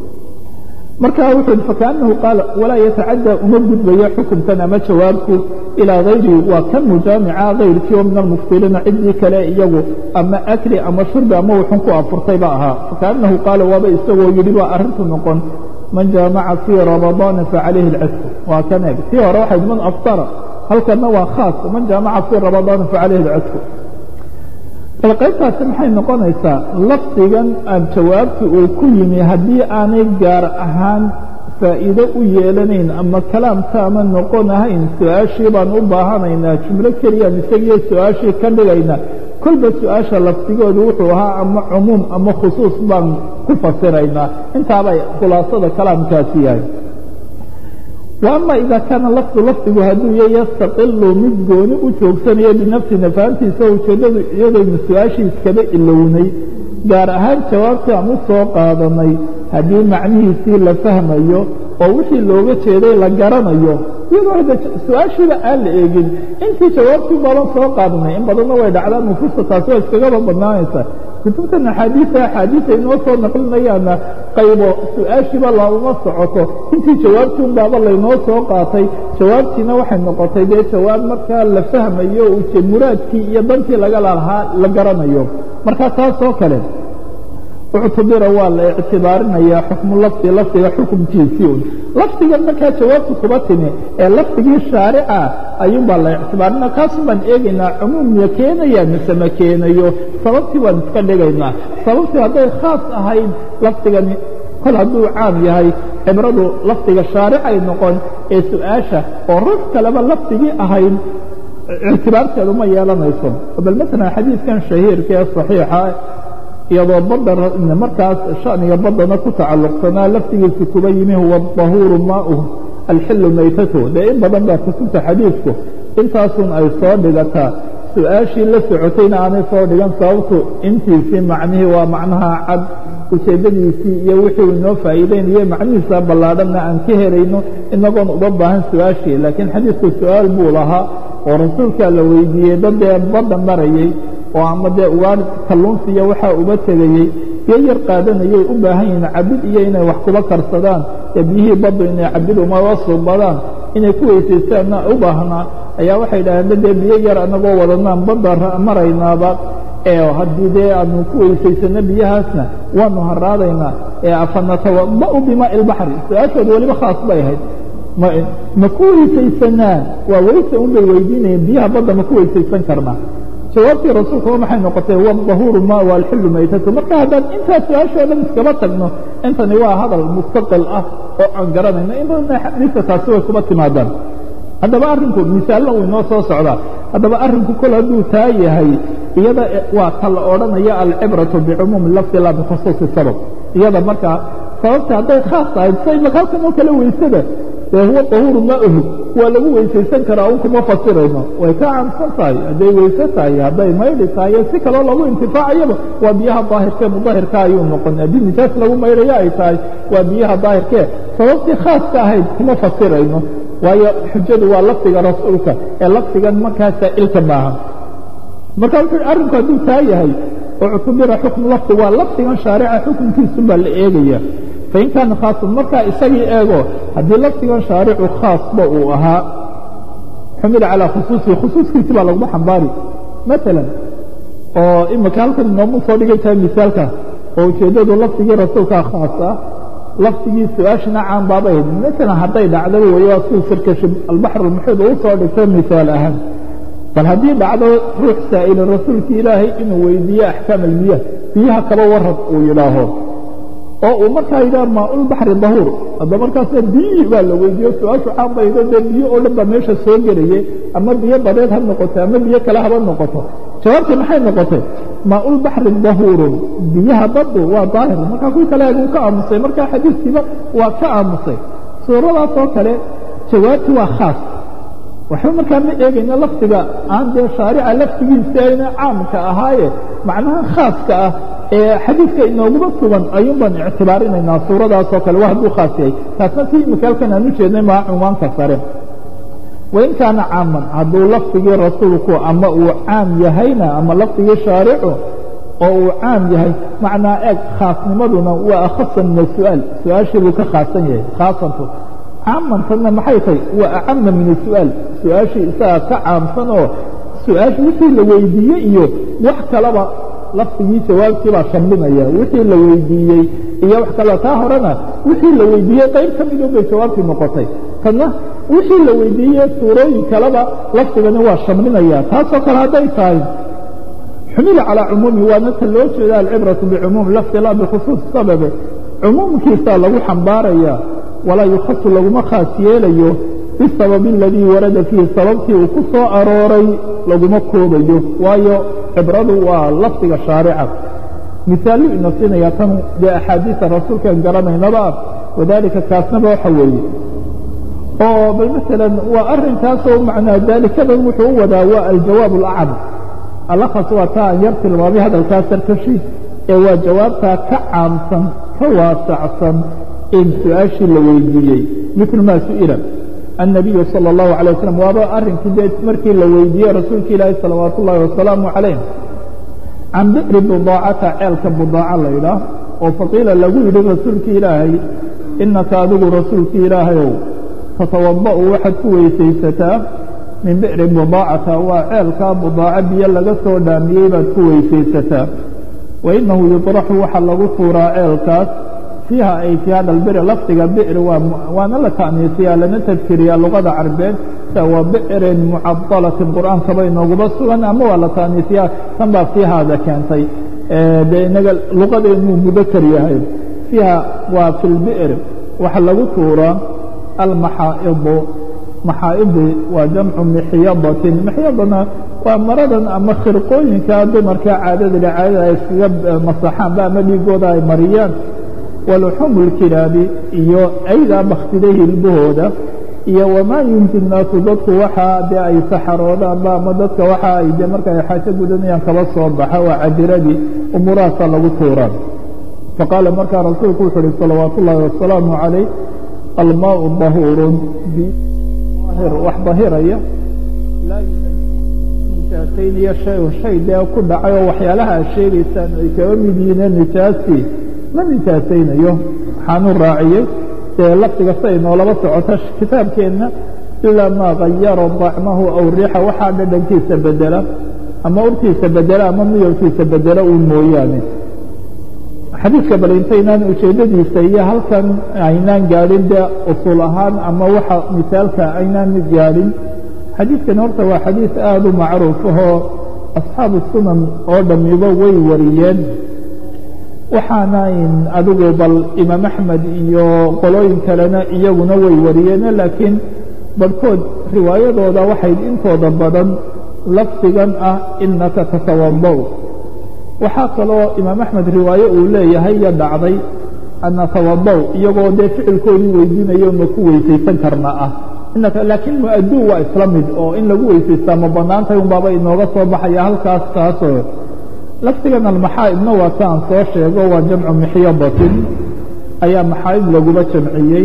[SPEAKER 2] marka wuxuu yidhi fakaannahu qaala walaa yatacaddaa uma gudbayo xukunkan ama jawaabku ilaa hayrihi waa kan mujaamica hayrkii oo min almuftiriina ciddii kale iyagu ama akli ama shurbi ama wuxun ku afurtayba ahaa fakaannahu qaala waaba isagoo yidhi baa arrintu noqon man jaamaca fii ramadaana facalayhi alcisku waa kan eeg tii hore waxayd man aftara halkanna waa khaas man jaamaca fii ramadaana facalayhi alcisku bal qaybtaasi maxay noqonaysaa lafdigan jawaabta uu ku yimi haddii aanay gaar ahaan faa'iido u yeelanayn ama kalaamka ama noqon ahayn su-aashii baan u baahanaynaa jumlo keliyaan isagiyo su-aashii ka dhigayna kolba su-aasha lafdigoodu wuxuu ahaa ama cumuum ama khusuus baan ku fasiraynaa intaabay khulaasada kalaamkaasi yahay wa ama idaa kaana lafdu lafdigu hadduu ya yastaqilu mid gooni u joogsanayo binafsi nafaantiisa ujeeddadu iyadaynu su-aashii iskaba ilownay gaar ahaan jawaabtii aan u soo qaadanay haddii macnihiisii la fahmayo oo wixii looga jeeday la garanayo iyadoo hadda su-aashiiba aan la eegin intii jawaabtii badan soo qaadanay in badanna way dhacdaa nufuusta taasi waa iskagaba badnaanaysa kutubtan axaadiisa axaadiisa inoo soo naqlinayaana qaybo su-aashiiba lauma socoto intii jawaabtiin baaba laynoo soo qaatay jawaabtiina waxay noqotay dee jawaab markaa la fahmayo uje muraadkii iyo dantii laga lahaa la garanayo marka taasoo kale uctubira waa la ictibaarinayaa xukmu lafdi lafdiga xukumkiisii un lafdigan markaa jawaabtu kuba timi ee lafdigii shaarica ayuunbaa la ictibaarinaa kaasun baan eegaynaa cumuumya keenaya mise ma keenayo sababtii baan iska dhigaynaa sababtii hadday khaas ahayd lafdigani kol hadduu caam yahay cibradu lafdiga shaaricay noqon ee su-aasha oo rag kaleba lafdigii ahayd ictibaarteedu ma yeelanayso. bal masalan xadiidkan shahiirka ee saxiixa iyadoo badda markaas shaniga baddana ku tacalluqsanaa laftigiisi kuba yimi huwa dahuuru maauhu alxilu maytatuhu dee in badan baa kutubta xadiidku intaasun ay soo dhigataa su-aashii la socotayna aanay soo dhigan sababtu intiisii macnihii waa macnaha cad ujeeddadiisii iyo wixii inoo faa'iideynayo macnihiisa ballaadhanna aan ka helayno inagoon uga baahan su-aashii laakiin xadiidku su-aal buu lahaa oo rasuulkaa la weydiiyey dad dee badda marayey oo ama dee ugaar kalluunsiiya waxaa uga tegayey biyo yar qaadanayay u baahan yihiin cabid iyo inay wax kuba karsadaan ee biyihii baddu inay cabid umaba suubadaan inay ku weysaystaanna u baahnaa ayaa waxay dhaheen dee biyo yar anagoo wadanaan badda maraynaaba ee haddii dee aanu ku weysaysano biyahaasna waanu haraadaynaa ee afanatawada'u bimaai ilbaxri su-aashooda weliba khaas bay ahayd ma ku weysaysanaa waa weyse un bay weydiinayeen biyaha badda ma ku weysaysan karnaa jawaabtii rasuulka wa maxay noqotay huwa dahuuru maa walxilu maytatu marka haddaan intaa su-aashoo dhan iskaba tagno intani waa hadal mustaqil ah oo aan garanayno in badanna xadiidka taasi way kuba timaadaan haddaba arrinku misaalna uu inoo soo socdaa haddaba arrinku kol hadduu taa yahay iyada waa ta la odhanaya alcibratu bicumuumi lafdi laa bikhusuusi sabab iyada markaa sababta hadday khaas tahay say halkan oo kale weysada dee huwa dahuuru maauhu waa lagu weysaysan karaa un kuma fasirayno way ka caamsan tahay hadday weyse tahay hadday maydhi tahay si kaloo lagu intifaacayaba waa biyaha daahirkee mudahirka ayuu noqon haddii nijaas lagu maydhayo ay tahay waa biyaha daahirkee sababtii khaaska ahayd kuma fasirayno waayo xujadu waa lafdiga rasuulka ee lafdigan markaa saa'ilka maaha marka wuxuu arrinku hadduu taa yahay oo cutubira xukmu lafdi waa lafdigan shaarica xukunkiisun baa la eegaya fain kaana khaasan markaa isagii eego haddii lafdigan shaaricu khaasba uu ahaa xumila calaa khusuusihi khusuuskiisi baa laguma xambaari maalan oo imika halkan inoomu soo dhigay tahay misaalka oo ujeeddadu lafdigii rasuulkaa khaas ah lafdigii su-aashina caan baabay ahayd maalan hadday dhacdaba weeye waa suu sirkashi albaxr almuxiid uu soo dhigto misaal ahaan bal haddii dhacdo ruux saa'ila rasuulkii ilaahay inuu weydiiyo axkaam almiyah biyaha kaba warrab uu yidhaaho oo uu markaa yidhaha maaulbaxri dahuur hadda markaasna biyihii baa la weydiiyo su-aashu caan baydo dee biyo oo dhan baa meesha soo gelaye ama biyo badeed ha noqoto ama biyo kale haba noqoto jawaabtii maxay noqotay maaulbaxri dahuurun biyaha baddu waa daahir markaa kuwii kale aguu ka aamusay markaa xadiiskiiba waa ka aamusay suuradaas oo kale jawaabtii waa khaas waxba markaa ma eegayna lafdiga aan dee shaarica laftigiisa ayna caamka ahaaye macnaha khaaska ah ee xadiidka inooguma sugan ayuun baan ictibaarinaynaa suuradaasoo kale waa hadduu khaas yahay taasna si imikaalkan aan u jeednay maa cunwaanka sare wain kaana caaman hadduu lafdigii rasuulku ama uu caam yahayna ama lafdigii shaaricu oo uu caam yahay macnaa eeg khaasnimaduna waa akhasa min asu'aal su-aashii buu ka khaasan yahay khaasantu caamantanna maxay tahay waa acama min asu'aal su-aashii isagaa ka caamsan oo su-aasha wixii la weydiiyey iyo wax kaleba lafdigii jawaabtii baa shamlinaya wixii la weydiiyey iyo wax kaleba taa horena wixii la weydiiyey qayb ka midun bay jawaabtii noqotay tanna wixii la weydiiyey suurooyin kaleba lafdigani waa shamlinaya taasoo kale hadday tahay xumila calaa cumuumi waana ta loo jeeda alcibratu bicumuum lafdi laa bikhusuus sababe cumuumkiisaa lagu xambaaraya walaa yukhasu laguma khaas yeelayo bisababi aladii warada fiihi sababtii uu ku soo arooray laguma koobayo waayo cibradu waa lafdiga shaarica misaalu ina siinaya tan dee axaadiisa rasuulkaan garanaynaba wadaalika kaasnaba waxa weeye oo bal maalan waa arrinkaasoo macnaa daalikadan wuxuu u wadaa waa aljawaab alacam alakhas waa taa an yar tilmaamay hadalkaa sarkashi ee waa jawaabtaa ka caamsan ka waasacsan in su-aashii la weydiiyey mitl maa su'ila النabiyu salى الlahu عalيه waslm waaba arrinkii dee markii la weydiiyey rasuulka ilaahi salawaat ullahi wasalaamu calayh can bi'ri budaacata ceelka budaaca la ydhaah oo faqiila lagu yidhi rasuulki ilaahay inaka adigu rasuulki ilaahayow tatawaba'u waxaad ku weysaysataa min bi'ri budaacata waa ceelkaa budaaca biyo laga soo dhaamiyey baad ku weysaysataa wainahu yuطraxu waxa lagu tuuraa ceelkaas fiiha ay fii hada albiri lafdiga bi'ri waana la ta'niisiyaa lana tadkiriyaa luqada carbeed waa bi'rin mucadalatin qur'aankaba inooguma sugan ama waa la ta'niisiyaa tan baa fiihaada keentay dee inaga luqadeenuu mudakar yahay fiiha waa fi lbi'r waxa lagu tuuraa almaxaa'idu maxaa'idi waa jamcu mixyadatin mixyadana waa maradan ama khirqooyinka dumarka caadada caadada ay iskaga masaxaanba ama dhiigooda ay mariyaan waluxumu lkilaabi iyo aydaa baktiday hilbahooda iyo wamaa yumti naasu dadku waxa dee ay saxaroodaanba ama dadka waxa ay dee marka ay xaajo gudanayaan kaba soo baxa waa cadiradii umuurahaasa lagu tuuraan faqaala markaa rasuulku wuxu uhi salawaatu ullaahi wasalaamu calayh almaau dahuurun wax dahiraya laa nijaasayniyo shay shay dee ku dhacay oo waxyaalaha aad sheegaysaan ay kaga mid yihiin nijaastii ma nijaasaynayo waxaanu raaciyey dee lafdiga si ay noolaba socota kitaabkeenna ilaa maa gayara dacmahu aw riixa waxaa dhadhankiisa bedela ama urtiisa bedela ama miyowkiisa bedela uun mooyaane xadiidka bal intaynaan ujeeddadiisa iyo halkan aynaan gaadhin dee usul ahaan ama waxa misaalka aynaan mid gaadhin xadiidkan horta waa xadiid aada u macruuf ahoo asxaabu sunan oo dhammiba way wariyeen waxaana adigu bal imaam axmed iyo qolooyin kalena iyaguna way wariyeen laakiin barhkood riwaayadooda waxay intooda badan lafdigan ah inaka tatawadaw waxaa kaloo imaam axmed riwaaye uu leeyahay iyo dhacday ana tawadaw iyagoo dee ficilkoodii weydiinayo ma ku weysaysan karna ah inaka laakiin mu-aduu waa isla mid oo in lagu weysaystaa ma banaantahay un baaba inooga soo baxaya halkaas taasoo lafdigan almaxaa'ibna waa ta aan soo sheego waa jamcu mixyadatin ayaa maxaa'ib laguba jamciyey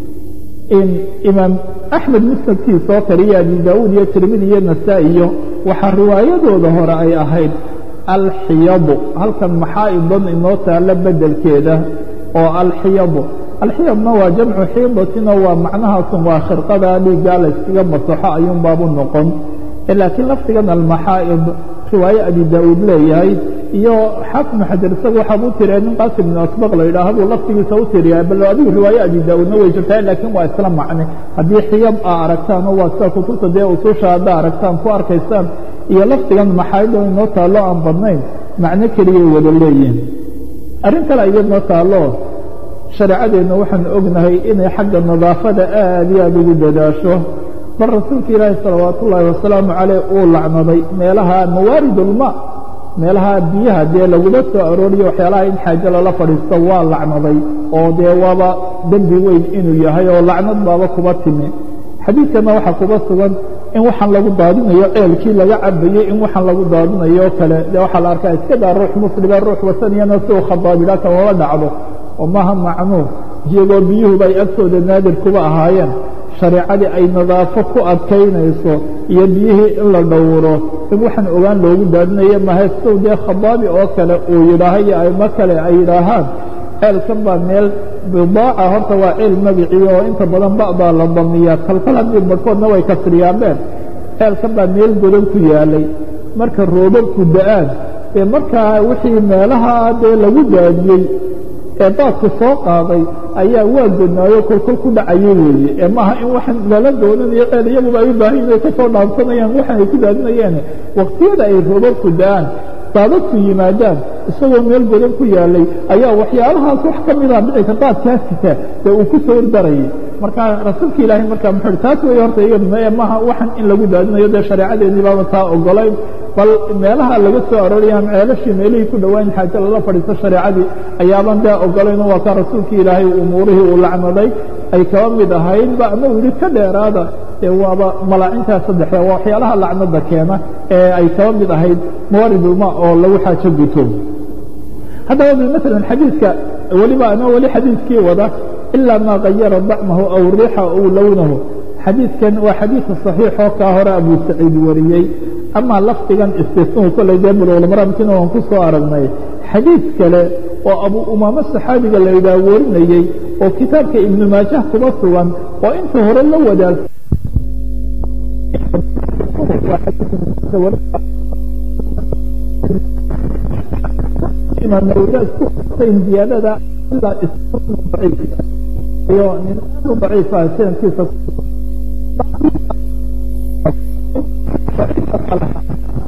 [SPEAKER 2] in imaam axmed musnadkiisa oo kale iyo abi daauud iyo tirmidi iyo nasaa-iyo waxaa riwaayadooda hore ay ahayd alxiyadu halkan maxaa'idan inoo taalla bedelkeeda oo alxiyadu alxiyadna waa jamcu xiidatin oo waa macnahaasun waa khirqada dhiiggaa la yskaga masaxo ayuun baabu noqon laakiin lafdigan almaxaa'id riwaaye abi daauud leeyahay iyo xaafid xajar isagu waxaa u tiriya nin qaasim ibn asbaq la yidhaah buu lafdigiisa u tiriyaa bal adigu riwaaye abi daauudna way jirtaa laakiin waa isla macne haddii xiyad aa aragtaan oo waa sida kutubta dee ususha haddaa aragtaan ku arkaysaan iyo lafdigan maxaa'ido inoo taallo aan badnayn macno keliyay wada leeyihin arrin kale iyadnoo taallo shareecadeenna waxaan ognahay inay xagga nadaafada aad iyo aada ugu dadaasho bal rasuulka ilaahi salawaatu ullaahi wasalaamu caleyh uu lacnaday meelaha mawaaridulma meelaha biyaha dee laguma soo arooriyo waxyaalaha in xaajo lala fadhiisto waa lacnaday oo dee waaba dembi weyn inuu yahay oo lacnad baaba kuba timi xadiidkana waxaa kuba sugan in waxaan lagu daadinayo ceelkii laga cabayey in waxaan lagu daadinayo o kale dee waxaa la arkaa iska daa ruux muslima ruux wasaniyana si uu khadaabidha kamaba dhacdo oo maaha macnuur iyagoo biyuhuba ay agtooda naadir kuba ahaayeen shareecadii ay nadaafo ku adkaynayso iyo biyihii in la dhowro in waxaan ogaan loogu daadinayo mahaystow dee khadaabi oo kale uu yidhaaha iyo aymo kale ay yidhaahaan ceelkan baa meel bidaaca horta waa ceel magicii oo inta badan ba'daa la damiyaa kalkal haddii barhkoodna way kasriyaabeen ceelkan baa meel godan ku yaalay marka roobabku da-aan ee markaa wixii meelaha dee lagu daadiyey ee daadku soo qaaday ayaa waa godnaayo kolkol ku dhacayay weeye ee maaha in waxaan lala doonanayo ceel iyaguba ay u baahan yihin ay ka soo dhaansanayaan waxan ay ku daadinayeen waqtiyada ay roobabku da-aan daadadku yimaadaan isagoo meel godan ku yaalay ayaa waxyaalahaas wax ka mida dhici karta adkaasita dee uu ku soo ordarayay marka rasuulka ilaahay markaa muxuu hi taas wey horta iyaduna ee maaha waxan in lagu daadinayo dee shareecadeennii baaba taa ogolayn bal meelaha laga soo aroorayaan ceelashii meelihii ku dhowaan xaajo lala fadhiisto shareecadii ayaaban dee ogolayn waa kaa rasuulka ilaahay umuurihii uu lacnaday ay kaba mid ahaydba ama uu yihi ka dheeraada ee waaba malaacintaa saddexda waa waxyaalaha lacnada keena ee ay kaba mid ahayd mawaaridulma oo lagu xaajo guto haddaba maala xadiidka weliba ana weli xadiidkii wada ilaa maa gayara dacmahu aw riixa aw lownahu xadiidkan waa xadiidka صaxiixoo kaa hore abu saciid wariyey amaa lafdigan istisnuhu kollay dee bulugulmaramkina waan ku soo aragnay xadiid kale oo abu umaamo saxaabiga la yidhaah warinayey oo kitaabka ibnu maajah kuba sugan oo inta hore la wadaag ziyaadada ilaa iyo nin aad u daciifa sanadkiisa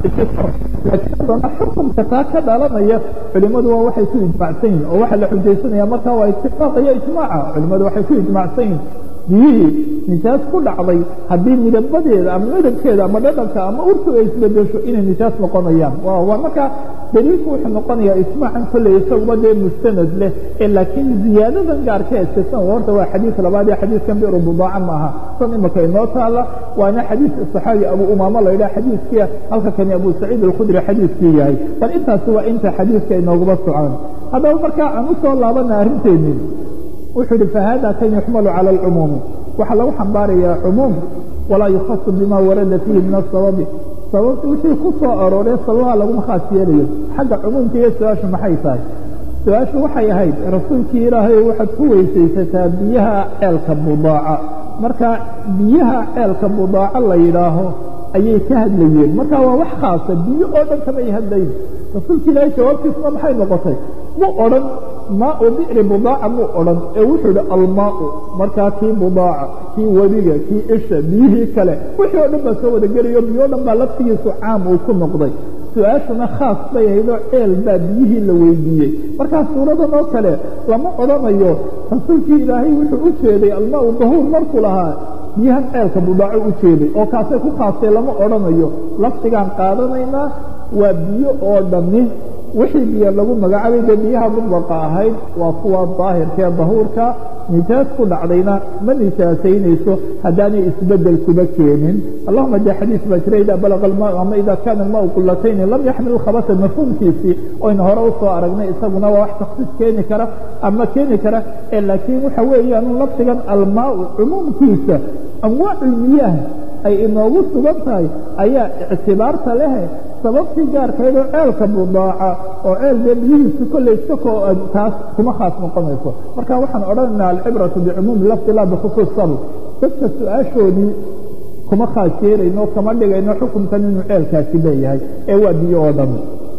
[SPEAKER 2] laakiin haddana xukunka taa ka dhalanaya culimadu waa waxay ku ijmacsan yihin oo waxa la xujaysanaya markaa waa itifaaq iyo ijmaaca culimadu waxay ku ijmacsan yihin biyihii nijaas ku dhacday haddii midabadeeda ama midabkeeda ama dhadhanka ama urtu ay isbedesho inay nijaas noqonayaan waa markaa daliilku wuxuu noqonayaa ijmaacan kolley isaguba dee mustanad leh ee laakiin ziyaadadan gaarka eesan horta waa xadiis labaad ee xadiiskan biru budaaca maaha san imaka inoo taala waana xadiis saxaabi abu umaama la yidhaha xadiiskii halka kani abu saciid alkhudri xadiiskii yahay bal intaasi waa inta xadiiska inooguba socon haddaba markaa aan u soo laabana arrinteennii wuxuu yihi fahada kan yuxmalu cala alcumuumi waxaa lagu xambaarayaa cumuum walaa yukhasu bima warada fiihi min asababi sababta wixii ku soo arooree sababaha laguma khaas yeelayo xagga cumuumka iyo su-aashu maxay tahay su-aashu waxay ahayd rasuulkii ilaahay waxaad ku weysaysataa biyaha ceelka budaaca marka biyaha ceelka budaaca la yidhaaho ayay ka hadlayeen marka waa wax khaasa biyo oo dhan kamay hadlayn rasuulka ilaahay jawaabtiisuna maxay noqotay mu odhan maau bicri budaaca muu odhan ee wuxuu idhi almaau markaa kii budaaca kii webiga kii isha biyihii kale wixii o dhan baa soo wada gelayo biyo o dhan baa laftigiisu caam uu ku noqday su-aashuna khaas bay ahaydoo ceel baa biyihii la weydiiyey markaa suuradan oo kale lama odhanayo rasuulkii ilaahay wuxuu u jeeday almaau dahuur markuu lahaa biyahan ceelka budaaco u jeeday oo kaasay ku khaastay lama odhanayo laftigaan qaadanaynaa waa biyo oo dhammi wixii biyo lagu magacaabay dee biyaha mudlaqa ahayd waa kuwa daahirka ee dahuurka nijaas ku dhacdayna ma nijaasaynayso haddaanay isbedel kuba keenin allahuma dee xadiis baa jira idaa balaga almaau ama idaa kaana almaau qulatayni lam yaxmil khabasa mafhuumkiisii oyna hore usoo aragnay isaguna waa wax taksiis keeni kara ama keeni kara ee laakiin waxa weeyaan lafdigan almaau cumuumkiisa anwaacu miyaah ay inoogu sugan tahay ayaa ictibaarta leh sababtii gaarkeedoo ceelka budaaca oo ceel dee biyihiisu kolley sakoo taas kuma khaas noqonayso marka waxaan odhanaynaa alcibratu bicumuumi lafdi laa bikhusuus sabab dadka su-aashoodii kuma khaas yeelayno kama dhigayno xukunkan inuu ceelkaasi leeyahay ee waa biyo oo dhan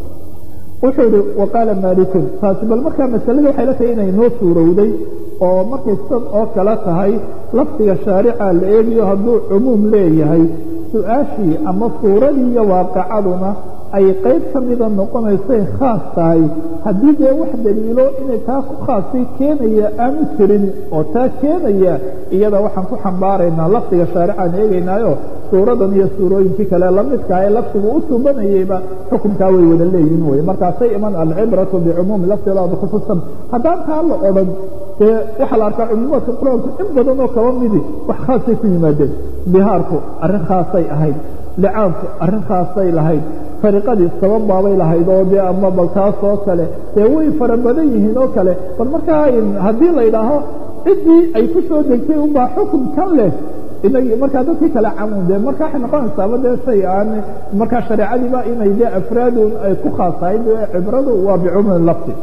[SPEAKER 2] wuxuu yihi waqaala maalikun taasi bal markaa masaladii waxay la tahay inay noo suurowday oo markay sad oo kale tahay lafdiga shaarica la eegayo hadduu cumuum leeyahay su-aashii ama suuradii iyo waaqicaduna ay qayb ka mida noqonaysay khaas tahay haddii dee wax daliilo inay taa ku khaasay keenaya aanu jirin oo taa keenaya iyada waxaan ku xambaaraynaa lafdiga shaaricaan eegaynaayo suuradan iyo suurooyinkii kale lamidkaa ee lafdigu u subanayeyba xukunkaa way wada leeyihin wey markaasay iman alcibratu bicumuumi lafdi laa bikhusuusan haddaan taa la odhan dee waxaa la arkaa cumuumaadka qur-aanku in badan oo kaba midi wax khaasay ku yimaadeen bihaarku arrin khaasay ahayd licaanku arrin khaasay lahayd fariqadii sabab baabay lahayd oo dee ama bal taas oo kale dee way fara badan yihiin oo kale bal markaa haddii la yidhaaho ciddii ay ku soo degtay unbaa xukun kan leh inagii markaa dadkii kale camuun dee marka waxay noqonaysaaba dee shay aan markaa shareecadiiba inay dee afraadun ay ku khaasahay cibradu waa bicumuumi lafdi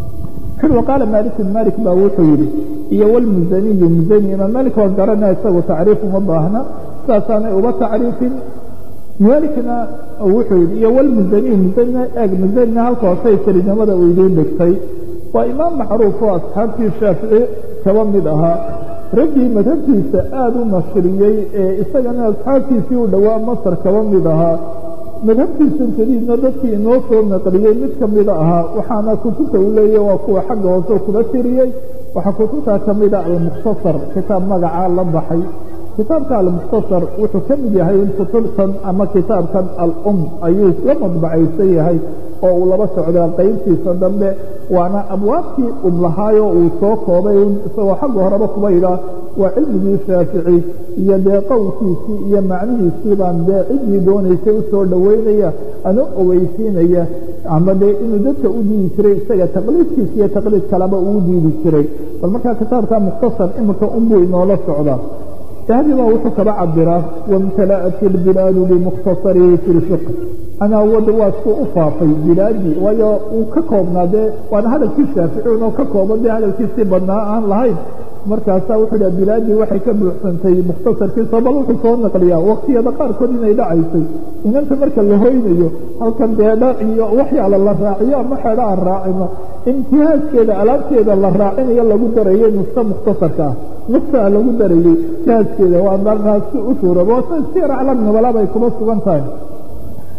[SPEAKER 2] وqاaل mالك mالك ba wuxuu yihi iyo wlmuzaniyu muzani imaam malik waa garanaya isagu tacriif uma baahna saasaanay uba tacriifin malikna wuxuu yihi iyo wlmuzaniyu muzanina eeg muzanina halka hoosay kelinimada uu idiin dhigtay waa imaam macruuf oo asxaabtii shaafici kaba mid ahaa raggii madhabtiisa aada u nashriyey ee isagana asxaabtiisii u dhowaa masr kaba mid ahaa madhabtiisan jadiidna dadkii inoo soo naqliyey mid ka mida ahaa waxaana kutubta u leeyahy waa kuwa xagga hoose kula tiriyey waxaa kutubtaa ka mida almukhtasar kitaab magacaa la baxay kitaabka almukhtasar wuxuu ka mid yahay in kutubtan ama kitaabkan alum ayuu la madbacaysan yahay oo uu laba socdaa qaybtiisa dambe waana abwaabtii umlahaayo uu soo koobay isagoo xagga horeba kuba yidhaah waa cilmigii shaafici iyo dee qowlkiisii iyo macnihiisii baan dee ciddii doonaysay u soo dhoweynaya ana ogeysiinaya ama dee inuu dadka u diidi jiray isaga taqliidkiisa iyo taqliid kaleba uu diidi jiray bal markaa kitaabka mukhtasar imika unbuu inoola socdaa dahabi baa wuxuu kaba cabiraa wamtala'at ilbilaadu bimukhtasarihi fi lfiqh anaa wada waa suu u faafay bilaadii waayo uu ka koobnaa dee waana hadalkii shaafici oo ka kooban dee hadalkiisii badnaa aan lahayn markaasaa wuxuu dhaha bilaadii waxay ka buuxsantay mukhtasarkiisa bal wuxuu soo naqliyaa waqtiyada qaarkood inay dhacaysay inanta marka la hoynayo halkan dee dhar iyo waxyaala la raaciyo ama xedho aan raacino imtihaaskeeda alaabteeda la raacinayo lagu darayay nuska mukhtasarka ah nusaa lagu darayey jihaaskeeda waa markaasi u suuraba sir aclam nabala bay kuma sugan tahay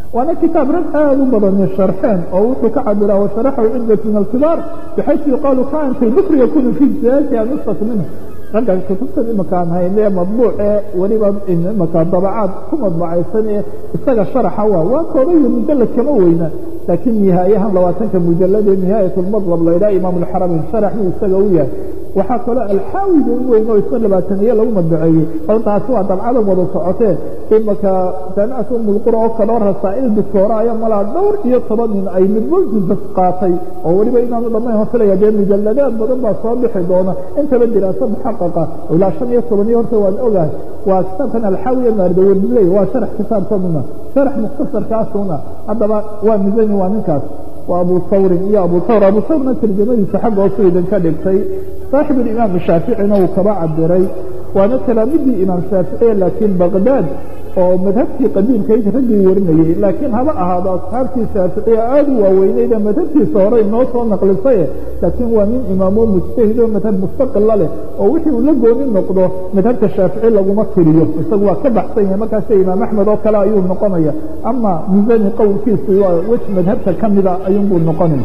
[SPEAKER 2] waana kitaab rag aada u badani sharxeen oo wuxuu ka cabiraa washaraxahu cidat min alkibaar bixaysu yuqaalu kaanka bukri yakunu fi zaati anusat minhu ragga kutubtan imakaan hayne madbuuc ee weliba imaka dabacaad ku madbacaysan ee isaga sharaxa waa waa koobayo mujalad kama weyna laakiin nihaayahan labaatanka mujalad ee nihaayatulmadlab laydhaha imaam alxarameyn sharaxuu isaga u yahay waxaa kaloo alxaawiga u weyn oo isna labaataniye lagu madbaceeyey bal taasi waa dabcada wada socotee imaka jaamicatu umulqura oo kaloo rasaa'il doctoora aya malaa dhowr iyo toban nin ay midmojisas qaatay oo weliba inaanu dhammayn hofilaya dee mujalladaad badan baa soo bixi doona intaba diraasa muxaqaqa ilaa shan iyo tobaniyo horta waan ogahay waa kitaabkan alxaawiya maardawardiley waa sharax kitaabkanuna sharax mukhtasarkaasuna haddaba waa misani waa ninkaas waa abu thawrin iyo abu thawr abu thawrna tarjamadiisa xagga oo suidan ka dhigtay saaxib imaam shaaficina uu kaba cabiray waana talaamidii imaam shaaficiye laakiin baqdaad oo madhabtii qadiimkayd raggii warinayey laakiin haba ahaado asxaabtii shaaficiya aada u waaweyneyda madhabtiisa hore inoo soo naqlisaye laakiin waa nin imaamo mujtahid oo madhab mustaqila leh oo wixii uu la gooni noqdo madhabta shaafici laguma tiriyo isagu waa ka baxsan yahay markaase imaam axmed oo kale ayuu noqonaya ama misani qowlkiisu waa wej madhabta ka mida ayuunbuu noqonaya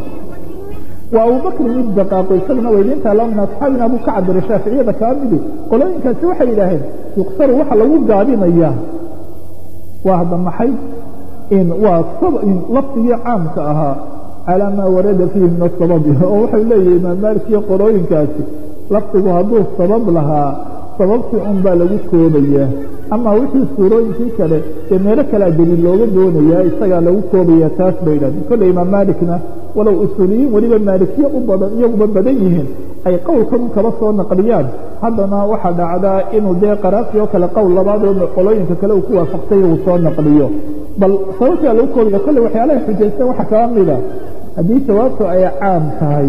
[SPEAKER 2] waa abubakr mid daqaaqo isaguna weydiinta la min asxaabina buu ka cabiray shaaficiyada kaa midi qolooyinkaasi waxay yidhaaheen yuqsaru waxa lagu gaabinayaa waa hadda maxay in waa lafdigii caamka ahaa calaa maa warada fiihi min asababi oo waxay leeyihi imaam maalik iyo qolooyinkaasi lafdigu hadduu sabab lahaa sababtii un baa lagu koobayaa ama wixii suurooyinkii kale dee meelo kalea daliil looga doonayaa isagaa lagu koobaya taas bay idhahdeen kolley imaam maalikna walow usuuliyiin weliba maalikiye u badan iyaguba badan yihiin ay qowlkan kaba soo naqliyaan haddana waxaa dhacdaa inuu dee qaraafi oo kale qowl labaad oo qolooyinka kale uu ku waafaqtay uu soo naqliyo bal sababtaa lagu koobaya kolley waxyaalahay xujaysteen waxaa kaba mida haddii jawaabtu ay caam tahay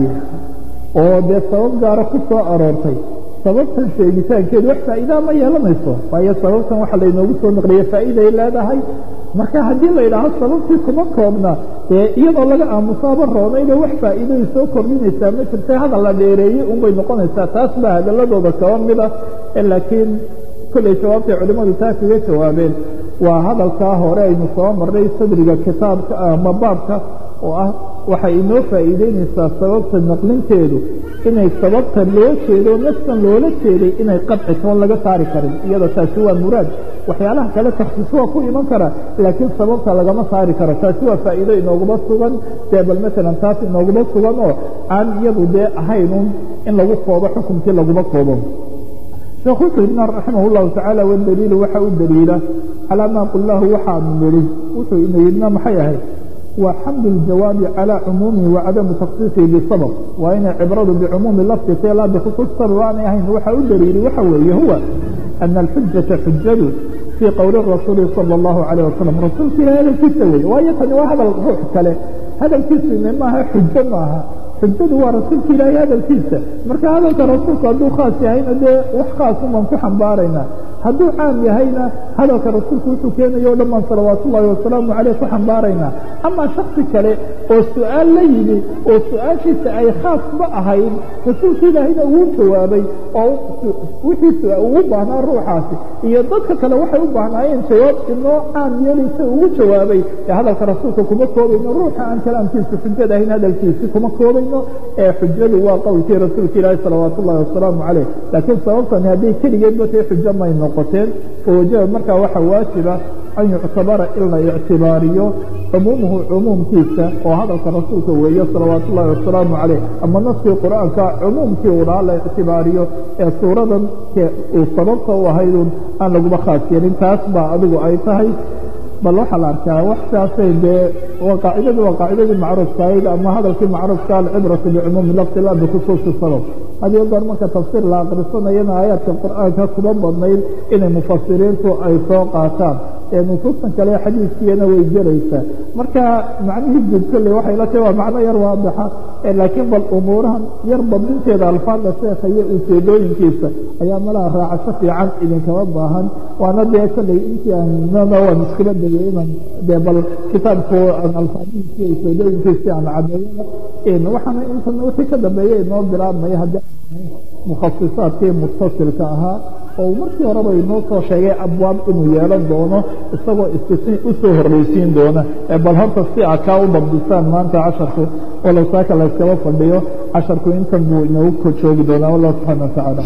[SPEAKER 2] oo dee sabab gaara ku soo aroortay sababtan sheegitaankeedu wax faa'iidaa ma yeelanayso waayo sababtan waxa laynoogu soo naqliya faa'iiday leedahay marka haddii la yidhaaho sababtii kuma koobna dee iyadoo laga aamusaaba roonayba wax faa'iiday soo kordhinaysaa ma jirta hadal la dheereeyey unbay noqonaysaa taas baa hadaladooda kaba mida laakiin kolley jawaabtay culimmadu taa kaga jawaabeen waa hadalkaa hore aynu soo marnay sadriga kitaabka ama baabka oo ah waxay inoo faa'iideynaysaa sababta naqlinteedu inay sababta loo jeedo nafsan loola jeeday inay qadci toon laga saari karin iyada taasi waa muraad waxyaalaha kale takhsiis waa ku iman kara laakiin sababta lagama saari karo taasi waa faa'iido inooguma sugan dee bal maalan taas inooguma sugan oo aan iyadu dee ahaynun in lagu koobo xukunkii laguma koobo sheekh wuxuu yidhi raximah llahu tacaala wadaliilu waxa u daliila calaa maa qulnaahu waxaanu nidhi wuxuu ina yidhina maxay ahayd waa xamdu اljawaabi calى cumuumihi wacadamu taksiisihi bisabab waa inay cibradu bicumuumi lafdi see laa bikhusuus sabab aanay ahayn waxa u daliili waxa weeye huwa ana alxujata xujadu fii qowli rasuuli salى اllahu alayh wasalam rasuulka ilahi hadalkiisa weeye waayo tani waa hadal ruux kale hadalkiisu ine maaha xujo maaha xujadu waa rasuulka ilaahay hadalkiisa marka hadalka rasuulku hadduu khaas yahayna dee wax khaasun baan ku xambaaraynaa hadduu caam yahayna hadalka rasuulku wuxuu keenayo o dhan baan salawaatu ullahi wasalaamu caleyh ku xambaaraynaa amaa shaksi kale oo su-aal la yimi oo su-aashiisa ay khaas ma ahayn rasuulka ilaahayna ugu jawaabay oo wixiisa ugu baahnaa ruuxaasi iyo dadka kale waxay u baahnaayeen jawaab inoo caam yeelaysa ugu jawaabay ee hadalka rasuulka kuma koobayno ruuxa aan kalaamkiisa xujada ahayn hadalkiisi kuma koobayno ee xujadu waa qowlkii rasuulka ilaahi salawaatu ullahi wasalaamu caleyh laakiin sababtani hadday keligeedba tahay xujo may noqoteen fawajaba markaa waxaa waajiba an yuctabara in la ictibaariyo cumuumuhu cumuumkiisa oo hadalka rasuulka weeye salawaatu ullahi wasalaamu caleyh ama naskii qur-aanka cumuumkii u dhaha la ictibaariyo ee suuradan uu sababta u ahaydun aan laguma khaas yeelin taas baa adigu ay tahay bal waxaa la arkaa waxsaasay dee waa qaacidadu waa qaacidadii macruufkahayd ama hadalkii macruufka alcibratu bicumuumi lafdi la bikhusuusi sabab hadiyo goor marka tafsiir la aqrisanayana aayaadka qur-aanka kuma badnayd inay mufasiriintu ay soo qaataan ee nusuustan kale xadiiskiyana way geraysaa marka macnihii guud kolley waxay la tahay waa macno yar waadaxa laakiin bal umuurahan yar badinteeda alfaada sheekha iyo ujeedooyinkiisa ayaa malaha raacasho fiican idinkama baahan waana dee kolley intii aanana waan iskula degay inaan dee bal kitaabku aan alfaadihiisi iyo ujeedooyinkiisi aan cadeeyana waxaana intan wixii ka dambeeya inoo bilaabmaya haddii mukhasisaadkii muttasilka ahaa oo markii horeba inoo soo sheegay abwaab inuu yeelan doono isagoo istisni u soo horreysiin doona ee bal horta si a kaa u dabdisaan maanta casharku walow saaka la yskaba fadhiyo casharku intan buu inoogu joogi doonaa wallahu subxaana watacaala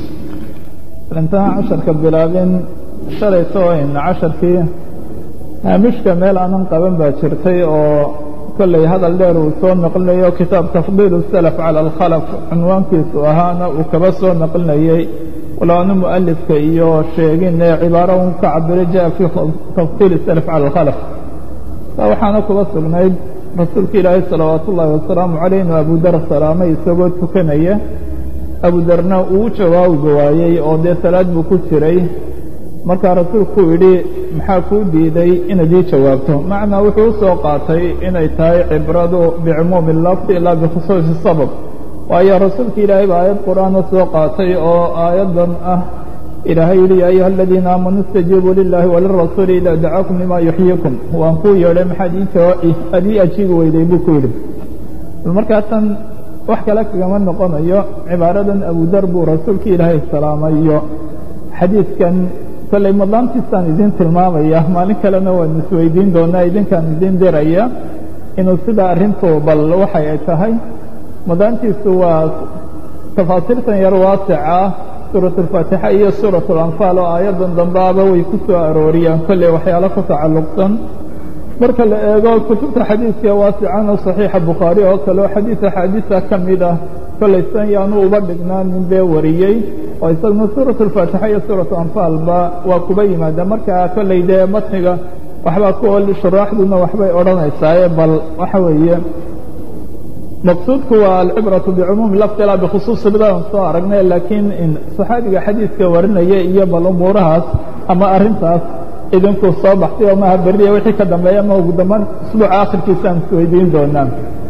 [SPEAKER 2] intaha casharka bilaabin shalayto in casharkii haamishka meel aanan qaban baa jirtay oo kolley hadal dheer uu soo naqlinayo kitaab tafdiil الsalaf calى اlkhalaf cunwaankiisu ahaana uu kaba soo naqlinayay walaanu mualifka iyo sheegin ee cibaaro un ka cabiro jaa fi tafdiil الsalaf calى اlkhalaf waxaana kuba sugnayd rasuulka ilaahay salawaat ullaahi wasalaamu calayh inuu abudar salaamay isagoo tukanaya abudarna uu jawaabi waayey oo dee salaad buu ku jiray markaa rasuulku yidhi maxaa kuu diiday inaad ii jawaabto macnaa wuxuu u soo qaatay inay tahay cibradu bicumuumi lafdi ilaa bikhusuusi sabab waayo rasuulka ilaahay baa aayad qur'aana soo qaatay oo aayaddan ah ilaahay yidhi yaa ayuha aladiina aamanuu istajiibuu lilaahi walirasuuli idaa dacaakum limaa yuxyiikum waan kuu yeedhay maxaad ii aad ii ajiibi weyday buu ku yidhi markaa tan wax kale kagama noqonayo cibaaradan abudar buu rasuulka ilaahay salaamayo xadiidkan kolley madlaantiisaan idin tilmaamaya maalin kalena waan isweydiin doonaa idinkaan idin diraya inuu sidaa arrintu bal waxay ay tahay madlaantiisu waa tafaasiirtan yar waasica ah suuraة الfaatixa iyo suuraة اlanfaal oo aayaddan dambaaba way ku soo arooriyaan kolley waxyaalo ku tacalluqsan marka la eego kutubta xadiidka waasicana صaxiixa bukhaari oo kale oo xadiid axaadiisa ka mid ah kolley san yaanu uba dhignaan nin bee wariyey oo isaguna suuraة الfaatixa iyo suuraة anfaalba waa kuba yimaada markaa kolley dee matniga waxbaa ku ol shuraaxduna waxbay odhanaysaaye bal waxa weeye maqsuudku waa alcibraةu bicumuumi lafdi laa bikhusuusi bidaan soo aragnay laakiin saxaabiga xadiidka warinaya iyo bal umuurahaas ama arrintaas idinku soo baxtay oo maha beriya wixii ka dambeeya ma ugu damban usbuuca akhirkiisaan isweydiin doonaa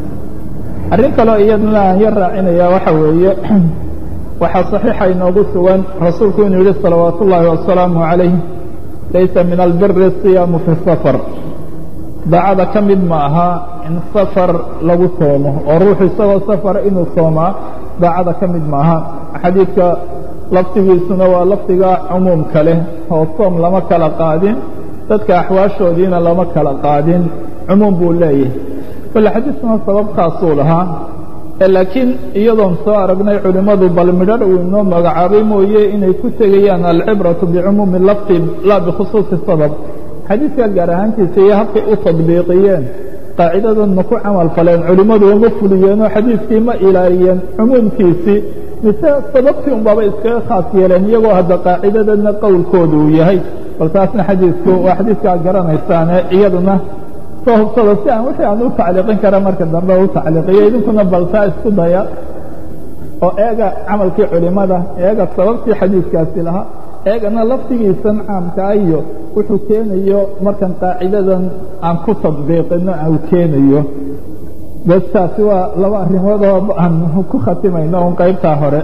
[SPEAKER 2] arrin kaleo iyadna aan yar raacinaya waxa weeye waxaa صaxiixa inoogu sugan rasuulku inuu yihi salawaat ullaahi wasalaamu calayh laysa min albiri الصiyaamu fi safar daacada ka mid ma aha in safar lagu soomo oo ruuxu isagoo safara inuu soomaa daacada ka mid ma aha xadiidka laftigiisuna waa lafdiga cumuumka leh oo soom lama kala qaadin dadka axwaashoodiina lama kala qaadin cumuum buu leeyahay kole xadiidkuna sababkaasuu lahaa laakiin iyadoon soo aragnay culimmadu bal midhar uu inoo magacaabay mooye inay ku tegayaan alcibraةu bicumuumi lafdi laa bikhusuusi sabab xadiidka gaar ahaantiisa iyo habkay u tadbiiqiyeen qaacidadan ma ku camal faleen culimmadu uma fuliyeenoo xadiidkii ma ilaaliyeen cumuumkiisii mise sababtii unbaaba iskaga khaas yeeleen iyagoo hadda qaacidadana qowlkooda uu yahay bal taasna xadiidku waa xadiidkaa garanaysaane iyaduna soo hubsada si aan wixii aan u tacliiqin kara marka dambe u tacliiqiyo idinkuna baltaa isku daya oo eega camalkii culimmada eega sababtii xadiidkaasi lahaa eegana laftigiisan caamkaa iyo wuxuu keenayo markan qaacidadan aan ku tadbiiqino aan keenayo bas taasi waa laba arrimood oo aan ku khatimayno un qaybtaa hore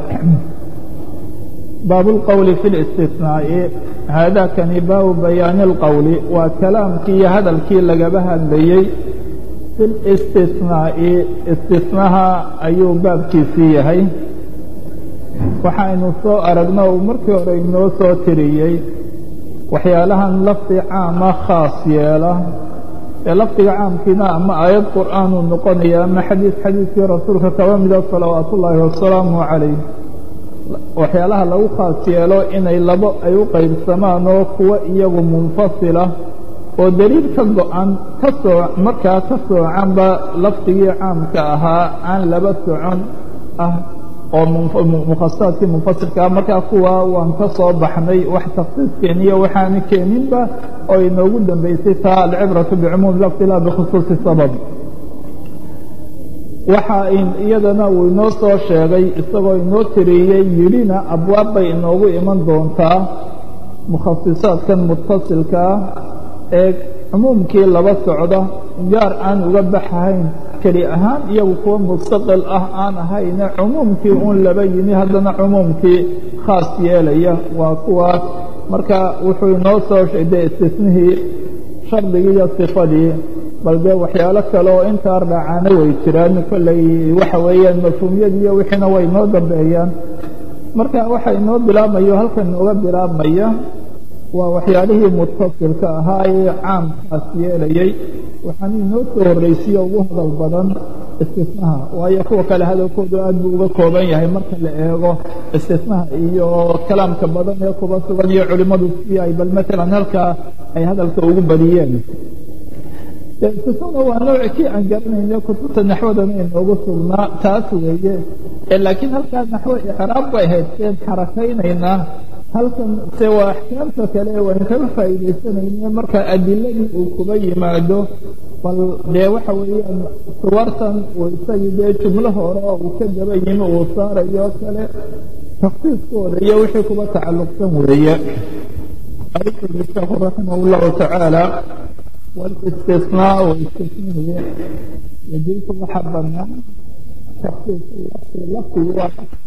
[SPEAKER 2] baabu اlqowli fi اlistisnaa'i haadakani baabu bayaani اlqowli waa kalaamkii iyo hadalkii lagaba hadlayey fi اlistisnaa'i istisnaha ayuu baabkiisii yahay waxaynu soo aragno uu markii hore inoo soo tiriyey waxyaalahan lafdi caama khaas yeela ee lafdiga caamkiina ama aayad qur'aanuu noqonaya ama xadiid xadiidkii rasuulka kaba mida salawaat ullaahi wasalaamu calayh waxyaalaha lagu khaas yeelo inay labo ay u qaybsamaan oo kuwa iyagu munfasila oo deliil ka go-an ka soo markaa ka soocanba lafdigii caamka ahaa aan laba socon ah oo mukhasasaadkii munfasilkaa markaa kuwa waan ka soo baxnay wax takhsiis keeniyo waxaana keeninba oo inoogu dambaysay taa alcibraةu bicumuumi lafdi laa bikhusuusi sabab waxa iyadana uu inoo soo sheegay isagoo inoo tiriyey yidhina abwaab bay inoogu iman doontaa mukhasisaadkan mutasilkaa ee cumuumkii laba socda gaar aan uga baxahayn keli ahaan iyagu kuwa mustaqil ah aan ahayne cumuumkii un laba yimi haddana cumuumkii khaas yeelaya waa kuwaas marka wuxuu inoo soo sheegay istisnihii shardigii iyo sifadii bal dee waxyaalo kale oo intaa raacana way jiraan kolley waxa weeyaan mafhuumyadiiyo wixiina way noo dambeeyaan marka waxa inoo bilaabmayo halkan inooga bilaabmaya waa waxyaalihii mutasilka ahaa ee caamkaas yeelayay waxaan inoo soo horreysiye ugu hadal badan istisnaha waayo kuwa kale hadalkoodu aad buu uga kooban yahay marka la eego istisnaha iyo kalaamka badan ee kuba sugan iyo culimmadu si ay bal maalan halkaa ay hadalka ugu badiyeen istisnada waa nooci kii aan garanayna kutubta naxwadana inoogu sugnaa taas weeye laakiin halkaa naxwo icraab bay ahayd seen xarakaynaynaa halkan se waa axkaamta kale waan kala faa'iidaysanayna marka adiladii uu kuba yimaado bal dee waxa weeyaan suwartan uu isagii dee jumlo hore oo uu ka daba yimi uu saarayo kale takhsiiskooda iyo wixii kuba tacalluqsan weeye ayuu sheekhu raximah llahu tacaala والاستثناء والاستثناء يجوز waxa banaan takhsiis lafti lafti